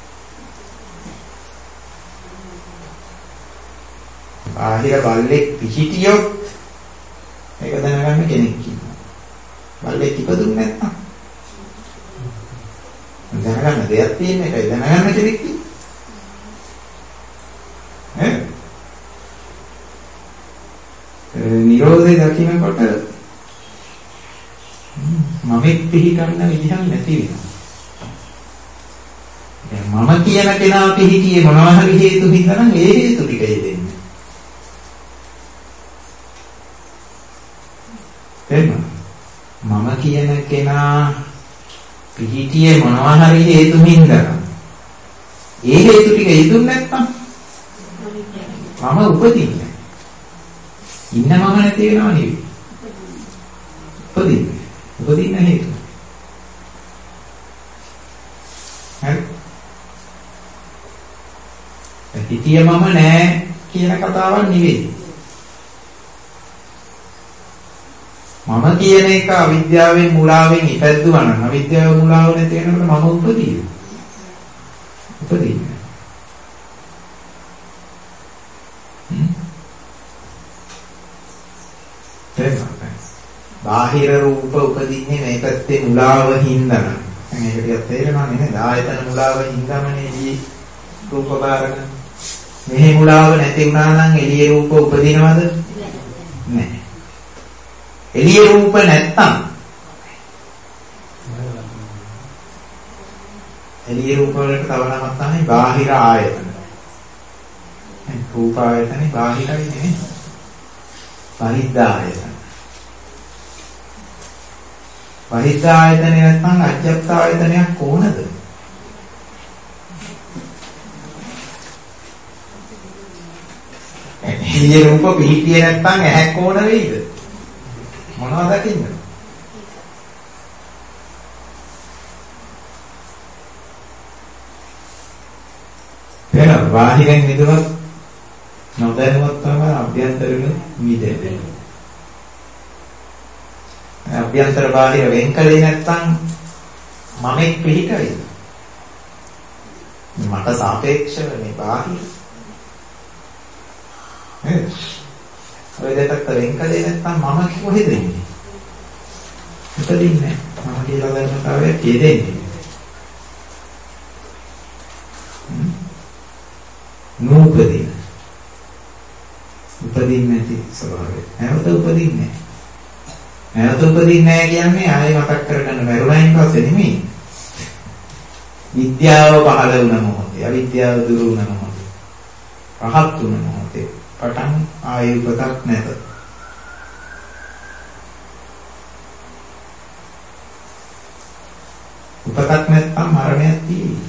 ආහිර බල්ලෙක් පිහිටියොත් ඒක දැනගන්න කෙනෙක් ඉන්නවා. බල්ලෙක් ඉපදුන්නේ නැත්නම් දැනගන්න දෙයක් තියෙන එකයි දැනගන්න කෙනෙක් ඉන්නේ. නිරෝධය දකින්නකොට මම පිහිටන්න විදිහක් නැති වෙනවා. මම කියන කෙනා පිහිටියේ මොනවා හරි හේතු හින්දා නම් ඒ හේතු ටිකයි දෙන්නේ. මම කියන කෙනා පිහිටියේ මොනවා හරි හේතු හින්දා. ඒ හේතු ටික යෙදුන්නේ නැත්නම් මම උපදින්නේ. ඉන්න මම නැති වෙනව නෙවෙයි. උපදින්නේ. උපදින්න හේතු. හරි. පිහිටිය මම නෑ කියන කතාවක් නෙවෙයි. මම කියන එක අවිද්‍යාවෙන් මුලාවෙන් ඉපැද්දුවා නම් අවිද්‍යාව මුලාව නැති වෙනකොට මම උපදීන. උපදීන. බාහිර රූප උපදින්නේ මේ පැත්තේ මුලාව හින්දා නම්. දැන් ඒක ටිකක් තේරෙනවා නේද? ආයතන මුලාව හින්දාමනේ එළියේ රූප බාරගෙන. මෙහි මුලාව නැති වුණා නම් එළියේ රූප උපදිනවද? නැහැ. එළියේ රූප නැත්තම් එළියේ රූප වලට තව නමක් තමයි බාහිර ආයතන. රූප ආයතනේ බාහිරයි නෙමෙයි. බාහිර ආයතන. බාහිර ආයතනේ නැත්නම් අජ්ජත් ආයතනයක් කොහොමද? එළියේ රූප පිහිටියේ නැත්නම් ඇහැක් ඕන වෙයිද? මොනවද දකින්න? එහෙනම් බාහිරෙන් මිදුනොත් නොදැනුවත් තමයි අභ්‍යන්තරයෙන් මිදෙන්නේ. අභ්‍යන්තර බාහිර වෙන් කලේ නැත්නම් මමෙක් පිහිටයි. මට සාපේක්ෂව මේ බාහිර. නේද? ඔය දෙකට වෙන් කලේ නැත්නම් මම කොහෙද ඉන්නේ? උපදින්නේ. මම කියලා ධර්මතාවය කියෙදෙන්නේ. නූපදින. උපදින්නේ නැති ස්වභාවය. නැවත උපදින්නේ නැහැ. නැවත උපදින්නේ නැහැ කියන්නේ ආයෙ මතක් කරගන්න බැරුණයින් පස්සේ නෙමෙයි. විද්‍යාව පහළ වුණ මොහොතේ, අවිද්‍යාව දුරු වුණ මොහොතේ, රහත් වුණ මොහොතේ පටන් ආයෙ උපතක් නැත. උපතක් නැත්නම් මරණයක් තියෙයි.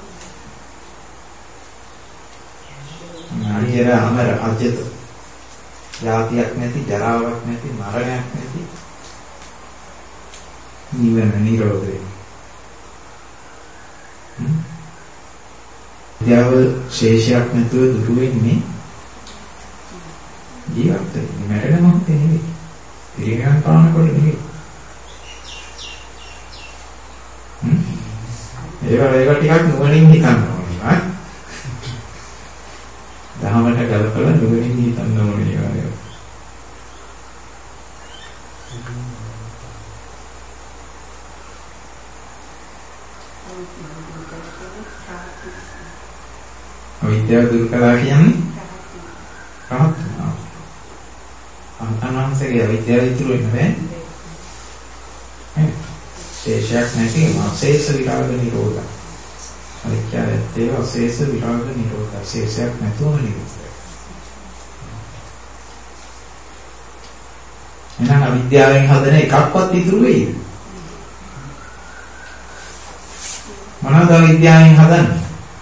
නාරියර අමර අජත ජාතියක් නැති, ජරාවක් නැති, මරණයක් නැති නිවන නිරෝධය. විද්‍යාව ශේෂයක් නැතුව දුරු වෙන්නේ ජීවත් වෙන්නේ මැරෙන මොහොතේ නෙවෙයි. පිරිනමන පානකොට නෙවෙයි. ඒවා ඒවා ටිකක් නුවණින් හිතන්න ඕනේ. දහමට ගලපලා නුවණින් හිතන්න ඕනේ ඒවා. අවිද්‍යාව දුරු කළා කියන්නේ රහත් වෙනවා. අන්තනාංශයේ අවිද්‍යාව ඉතුරු වෙන්නේ නැහැ. ශේෂයක් නැති අශේෂ විරාග නිරෝධය. අවිද්‍යාවේ අශේෂ විරාග නිරෝධය. ශේෂයක් නැතුවම නිරෝධය. එහෙනම් අවිද්‍යාවෙන් හදන එකක්වත් ඉතුරු වෙයිද? මොනවද අවිද්‍යාවෙන් හදන්නේ?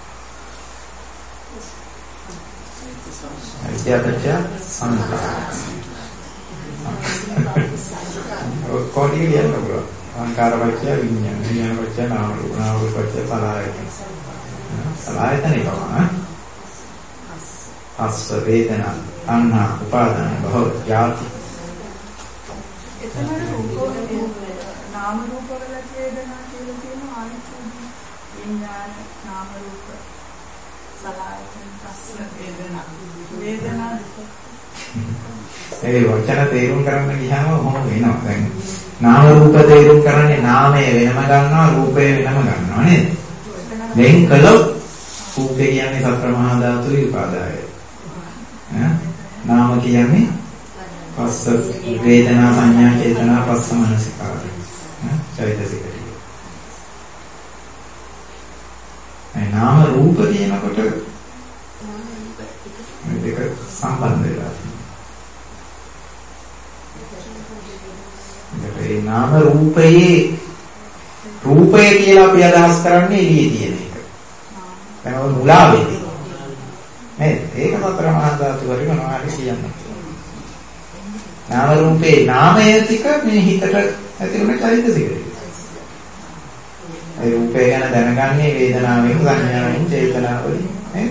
අවිද්‍යාවච්ච සංඛාර. කොහොමද කියන්නේ? සංඛාරවච්ච විඥාන, විඥානවච්ච නාම රූප, නාම රූපවච්ච සලආයතන. සලආයතන එකම අස්ස වේදනා, තණ්හා, උපාදාන, භව, ජාති.
එතන රූප නාම රූප වල වේදනා කියලා තියෙනවා ආයතන. විඥාන, නාම රූප, සලආයතන, අස්ස වේදනා. වේදනා
ඒ වචන තේරුම් කරන්න ගියාම මොන වෙනවද? දැන් නාම රූප තේරුම් කරන්නේ නාමය වෙනම ගන්නවා, රූපය වෙනම ගන්නවා නේද? දැන් කළොත් රූපය කියන්නේ සතර මහා ධාතුයි උපාදායයි. ඈ නාම කියන්නේ පස්ස වේදනා සංඥා චේතනා පස්ස මනසිකාරය. ඈ චෛතසික ටික. ඒ නාම රූප කියනකොට මේ දෙක සම්බන්ධ වෙලා තියෙනවා. ඒ නාම රූපයේ රූපය කියලා අපි අදහස් කරන්නේ එළියේ තියෙන එක. දැන් ඔය මුලාවේදී. නේද? ඒක සතර මහා ධාතු වලින් මොනවාරි කියන්නේ. නාම රූපේ නාමය ටික මේ හිතට ඇති වෙන චෛතසිකය. ඒ රූපය ගැන දැනගන්නේ වේදනාවෙන්, සංඥාවෙන්, චේතනාවෙන් නේද?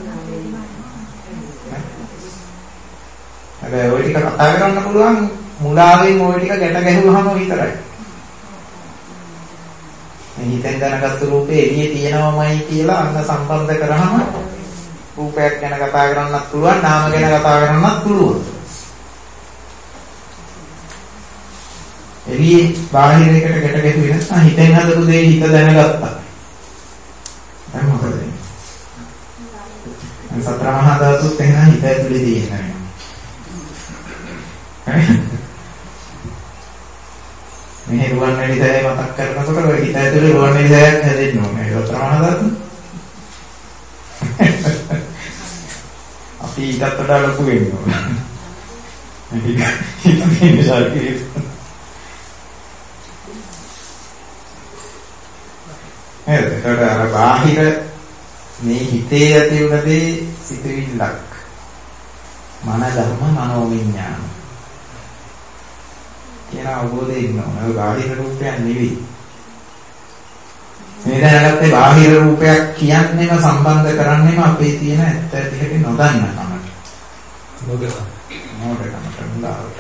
හැබැයි ওই ටික කතා කරන්න පුළුවන් මුලාවෙන් ওই ටික ගැට ගැහුවහම විතරයි. මේ හිතෙන් දැනගත්තු රූපේ එළියේ තියෙනවමයි කියලා අන්න සම්බන්ධ කරාම රූපයක් ගැන කතා කරන්නත් පුළුවන්, නාම ගැන කතා කරන්නත් පුළුවන්. එළියේ බාහිරයකට ගැට ගැහුවේ නැත්නම් හිතෙන් හදපු දේ හිත දැනගත්තා. දැන් මොකද වෙන්නේ? සතර මහා ධාතුත් එහෙනම් හිත ඇතුලේ තියෙනවා. මේ රුවන්වැලි සෑය මතක් කරනකොට ඔය හිත ඇතුලේ රුවන්වැලි සෑයක් හැදෙන්න ඕනේ. ඒක ප්‍රමාණ ධාතු. අපි ඊටත් වඩා ලොකු වෙන්න ඕනේ. හිත තියෙන ශරීරය. ඒකට අර බාහිර මේ හිතේ ඇති වුණ දේ සිතවිල්ලක්. මන ධර්ම මනෝවිඤ්ඤාණ. කියන අවබෝධය ඉන්නවා. ඒ බාහිර රූපයක් නෙවෙයි. මේ දැනගත්තේ බාහිර රූපයක් කියන්නේම සම්බන්ධ කරන්නේම අපේ තියෙන ඇත්ත ඇතිහැටි නොදන්න කමට. නොදන්න. නොදන්නට උදාවට.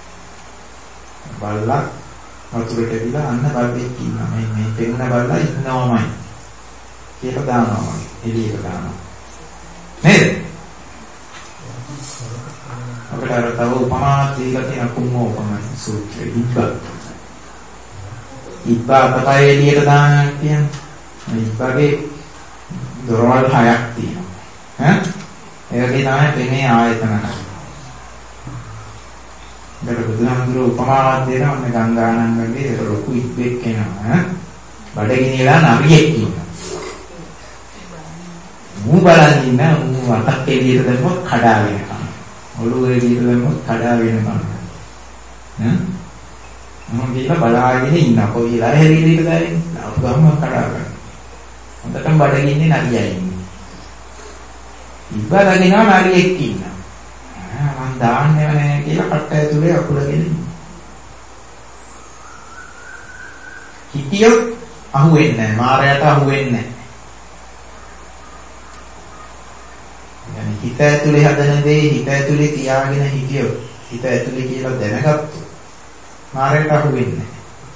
බල්ලා වතුරට ඇවිල්ලා අන්න බල්ලෙක් ඉන්නවා. මේ මේ පෙන්න බල්ලා ඉන්නවමයි. කියලා දානවා. එළියට දානවා. නේද? අපිට අර තව උපමාවක් දීලා තියෙන කුම්මෝපම සූත්‍රය ඉබ්බා. ඉබ්බා තමයි එළියට දානවා කියන්නේ. මේ ඉබ්බාගේ දොරවල් හයක් තියෙනවා. ඈ? ඒකේ තමයි පෙනේ ආයතන හය. දැන් බුදුහාමුදුරුවෝ උපමාවක් දෙනවා ඔන්න ගංගානන් වගේ ලොකු ඉබ්බෙක් එනවා. ඈ? බඩගිනිලා නරියෙක් ඉන්නවා. මූ බලන් ඉන්න මූ අතක් එළියට දැම්මොත් කඩාගෙන යනවා. ඔළුවේ එළියට දැම්මොත් කඩාගෙන යනවා. ඈ? මම කියලා බලාගෙන ඉන්න කොයි වෙලාවෙ හැරිලිට දැරින්නේ. අපු ගම්ම කඩාගෙන. හොඳටම බඩගින්නේ නරියයි ඉන්නේ. ඉබ්බා දකිනවා නරියෙක් ඉන්නවා. ආ මං දාන්නේව නැහැ කියලා කට්ට ඇතුලේ අකුලගෙන ඉන්නවා. හිතියොත් අහුවෙන්නේ නැහැ. මාරයට අහුවෙන්නේ නැහැ. يعني හිත ඇතුලේ හදන දේ හිත ඇතුලේ තියාගෙන හිතියොත් හිත ඇතුලේ කියලා දැනගත්තොත් මාරයට අහුවෙන්නේ නැහැ.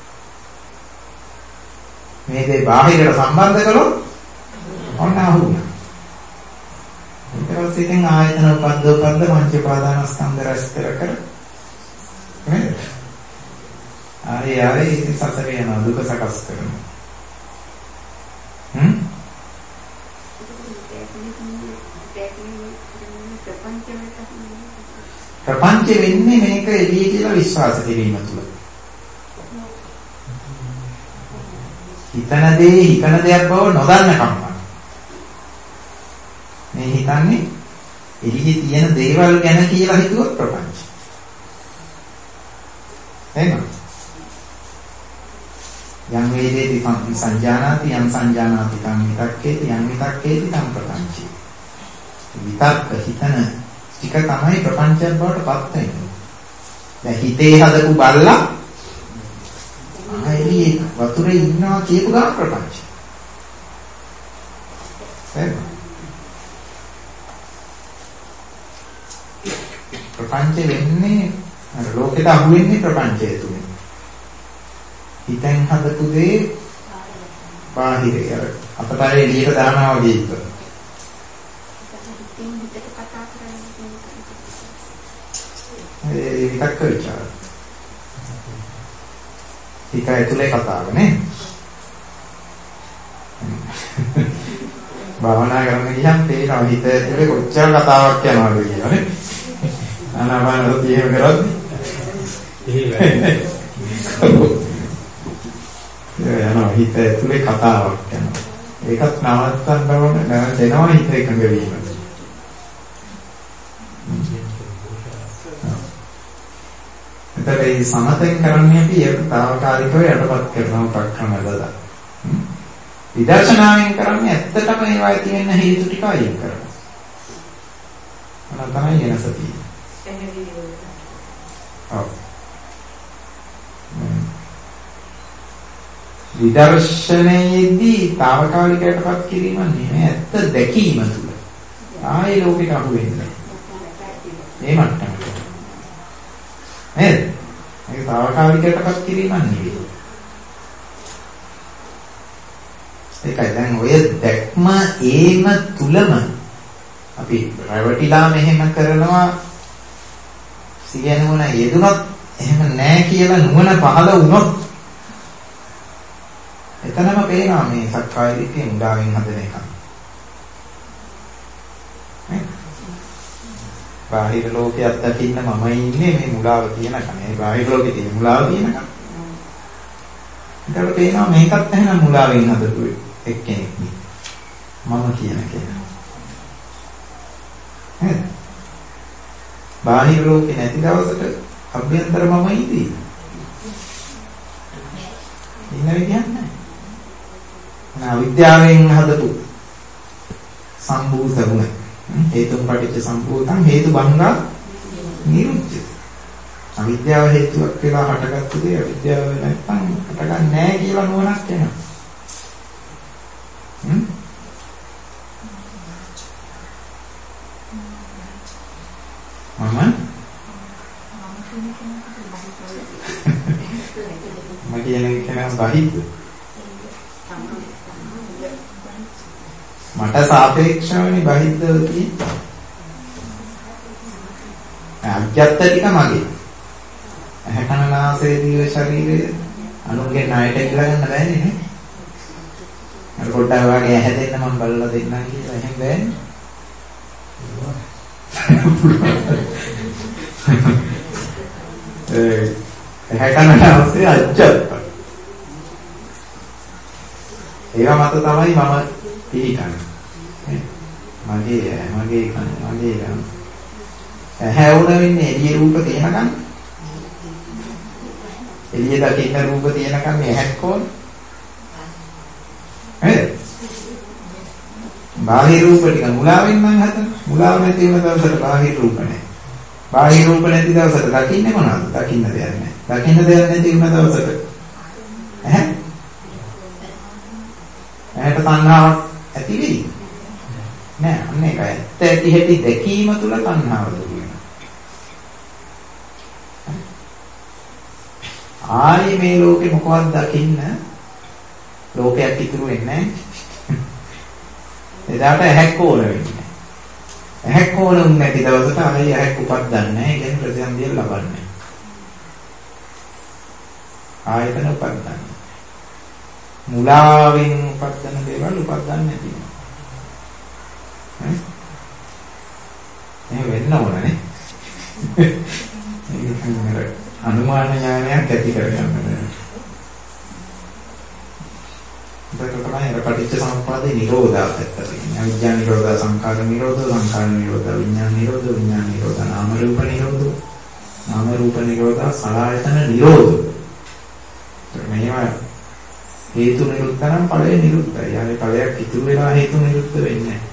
මේ දේ බාහිරට සම්බන්ධ කළොත් ඔන්න අහුවෙනවා. ඊට පස්සේ ඉතින් ආයතන උපද්ද උපද්ද පංච පාදානස්කන්ධ රැස් කර කර නේද? ආරේ ආරේ ඉතින් සසරේ යන දුක සකස් කරනවා. හ්ම්? ප්‍රපංච වෙන්නේ මේක එළිය කියලා විශ්වාස කිරීම තුළ. හිතන දේ හිතන දෙයක් බව නොදන්න කම්ම. මේ හිතන්නේ එළියේ තියෙන දේවල් ගැන කියලා හිතුවොත් ප්‍රපංච. එහෙනම් යම් වේදේති සංජානාති යම් සංජානාති තම් විතක්කේති යම් විතක්කේති තම් ප්‍රපංචි. විතක්ක හිතන ටික තමයි ප්‍රපංචයක් බවට පත් වෙන්නේ. දැන් හිතේ හදපු බල්ලා ආයේ වතුරේ ඉන්නවා කියපු ගමන් ප්‍රපංච. එහෙනම් ප්‍රපංච වෙන්නේ අර ලෝකෙට අහු වෙන්නේ ප්‍රපංචය තුලින්. හිතෙන් හදපු දේ බාහිරේ අර අපතේ එළියට දානවා වගේ ඉත. ඒ විතක්ක විචාර. හිත ඇතුලේ කතාව නේ. භාවනා කරන්න ගියම් තේරෙනවා හිත ඇතුලේ කොච්චර කතාවක් යනවද කියලා නේ. අනාපානසතිය එහෙම කරොත් එහෙමයි. ඒ යනවා හිත ඇතුලේ කතාවක් යනවා. ඒකත් නවත්තන්න ඕනේ නැවතෙනවා හිත එකඟ වීම. එතකොට මේ සමතෙන් කරන්නේ අපි ඒක తాවකාලිකව යටපත් කරනවා ප්‍රක්‍රම වලද. විදර්ශනාවෙන් කරන්නේ ඇත්තටම ඒවායේ තියෙන හේතු ටික අයින් කරනවා. මොනවා තමයි වෙනස තියෙන්නේ. ඔව්. විදර්ශනයේදී తాවකාලිකයටපත් කිරීම නෙමෙයි ඇත්ත දැකීම තුළ. ආයේ ලෝකෙට අහු වෙන්නේ. මේ මට්ටමට. නේද? ඒක తాවකාලිකයටපත් කිරීම නෙවෙයි. ඒකයි දැන් ඔය දැක්ම ඒම තුලම අපි රැවටිලා මෙහෙම කරනවා සිය නුවණ යෙදුනොත් එහෙම නැහැ කියලා නුවණ පහළ වුණොත් එතනම පේනවා මේ සක්කාය දිට්ඨිය මුලාවෙන් හදන එක. බාහිර ලෝකයක් දකින්න මම ඉන්නේ මේ මුලාව කියනකම. මේ බාහිර ලෝකේ තියෙන මුලාව කියනකම. ඒකට පේනවා මේකත් එහෙනම් මුලාවෙන් හදපු එක්කෙනෙක් නේ. මම කියන කෙනා. හරි. බාහිර ලෝකේ නැති දවසට අභ්‍යන්තර මම ඉදී. ඉන්න විදියක් නැහැ. අවිද්‍යාවෙන් හදපු සම්භූත ගුණ හේතුන් පටිච්ච සම්භූතං හේතු බංගා නිරුච්ච. අවිද්‍යාව හේතුවක් වෙලා හටගත්තු දේ අවිද්‍යාව නැත්නම් හටගන්නේ නැහැ කියලා නුවණක් එනවා. හ්ම් මම මම කියන්නේ කෙනා බහිද්ද මට සාපේක්ෂවනේ බහිද්දව තියෙන්නේ. අජ්ජත් ටික මගේ. ඇහැ කන නාසය දිව ශරීරය අනුන්ගේ ණයට කියලා ගන්න බෑනේ නේ. අර පොඩ්ඩක් වගේ ඇහැ දෙන්න මම බලලා දෙන්නම් කියලා එහෙම බෑනේ. ඒ ඇහැ කන නාසය අජ්ජත්. ඒවා මත තමයි මම පිළිගන්නේ. මගේ මගේ කන මගේ කන ඇහැ උන වෙන්නේ එළිය රූප තියෙනකන් එළිය දකින්න රූප තියෙනකන් මේ ඇහැක් ඕන නේද? බාහිර රූප ටික මුලාවෙන් මම හදන මුලාව නැති වෙන දවසට බාහිර රූප නැහැ. බාහිර රූප නැති දවසට දකින්නේ මොනවද? දකින්න දෙයක් නැහැ. දකින්න දෙයක් නැති වෙන දවසට ඇහැ ඇහැට තණ්හාවක් ඇති වෙයි නෑ. අන්න ඒකයි ඇත්ත ඇති හැටි දැකීම තුල තණ්හාව දුරු වෙනවා. ආයේ මේ ලෝකෙ මොකවත් දකින්න ලෝකයක් ඉතුරු වෙන්නේ නැහැ. එදාට ඇහැක් ඕන වෙන්නේ. ඇහැක් ඕන වුනේ නැති දවසට ආයේ ඇහැක් උපදින්නේ නැහැ. ඒ කියන්නේ ප්‍රතිසන්දිය ලබන්නේ. ආයතන උපදින්නේ. මුලාවෙන් උපදින දේවල් උපදින්නේ නැති. එහෙම වෙන්න ඕනනේ. ඒක අනුමාන ඥානයක් ඇති කරගන්න බෑ. ඒක තමයි අර පටිච්ච සමුප්පාදේ නිරෝධා පැත්ත තියෙන්නේ. අවිද්‍යා නිරෝධා, සංඛාර නිරෝධා, සංඛාර නිරෝධා, විඥාන නිරෝධා, විඥාන නිරෝධා, නාම රූප නිරෝධා, නාම රූප නිරෝධා, සලආයතන නිරෝධා. මේවා හේතු නිරුද්ධ නම් ඵලය නිරුද්ධයි. යානේ ඵලයක් ඉතුරු වෙලා හේතු නිරුද්ධ වෙන්නේ නැහැ.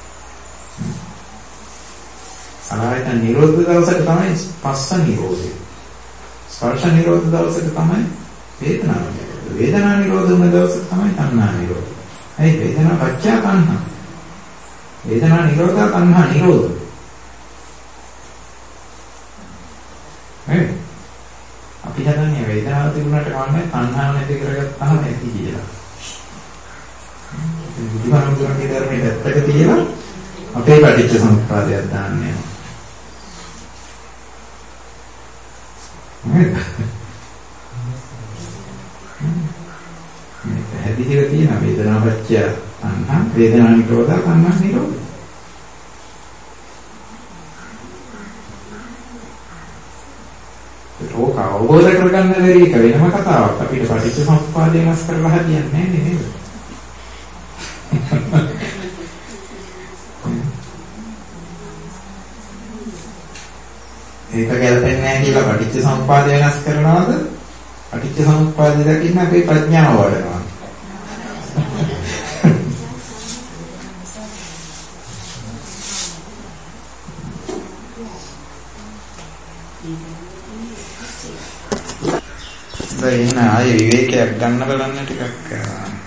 සලආයතන නිරෝධ දවසට තමයි පස්ස නිරෝධය. ස්පර්ශ නිරෝධ දවසට තමයි වේදනා නිරෝධ. වේදනා නිරෝධ වුණ දවසට තමයි තණ්හා නිරෝධ. ඒ වේදනා පච්චය තණ්හා. වේදනා නිරෝධ තණ්හා නිරෝධ. හරි. අපි හදන්නේ වේදනාව තිබුණාට කවන්නේ තණ්හාව නැති කරගත්තාම නැති කියලා. බුදුහාමුදුරන්ගේ ධර්මයේ පැත්තක තියලා අපේ පටිච්ච සමුප්පාදයක් දාන්නේ. මේ පැහැදිලිව තියෙන වේදනාවච්චය තණ්හා වේදනා නිරෝධ තණ්හා නිරෝධ. ඒක අවබෝධ කරගන්න බැරි එක වෙනම කතාවක්. අපිට පටිච්ච සමුප්පාදය වෙනස් කරලා හරියන්නේ නැහැ නේද? ඒක ගැලපෙන්නේ නැහැ කියලා පටිච්ච සමුප්පාදය වෙනස් කරනවාද? පටිච්ච සමුප්පාදය දකින්න අපේ ප්‍රඥාව වඩනවා. දැන් ආයේ විවේකයක් ගන්න බලන්න ටිකක්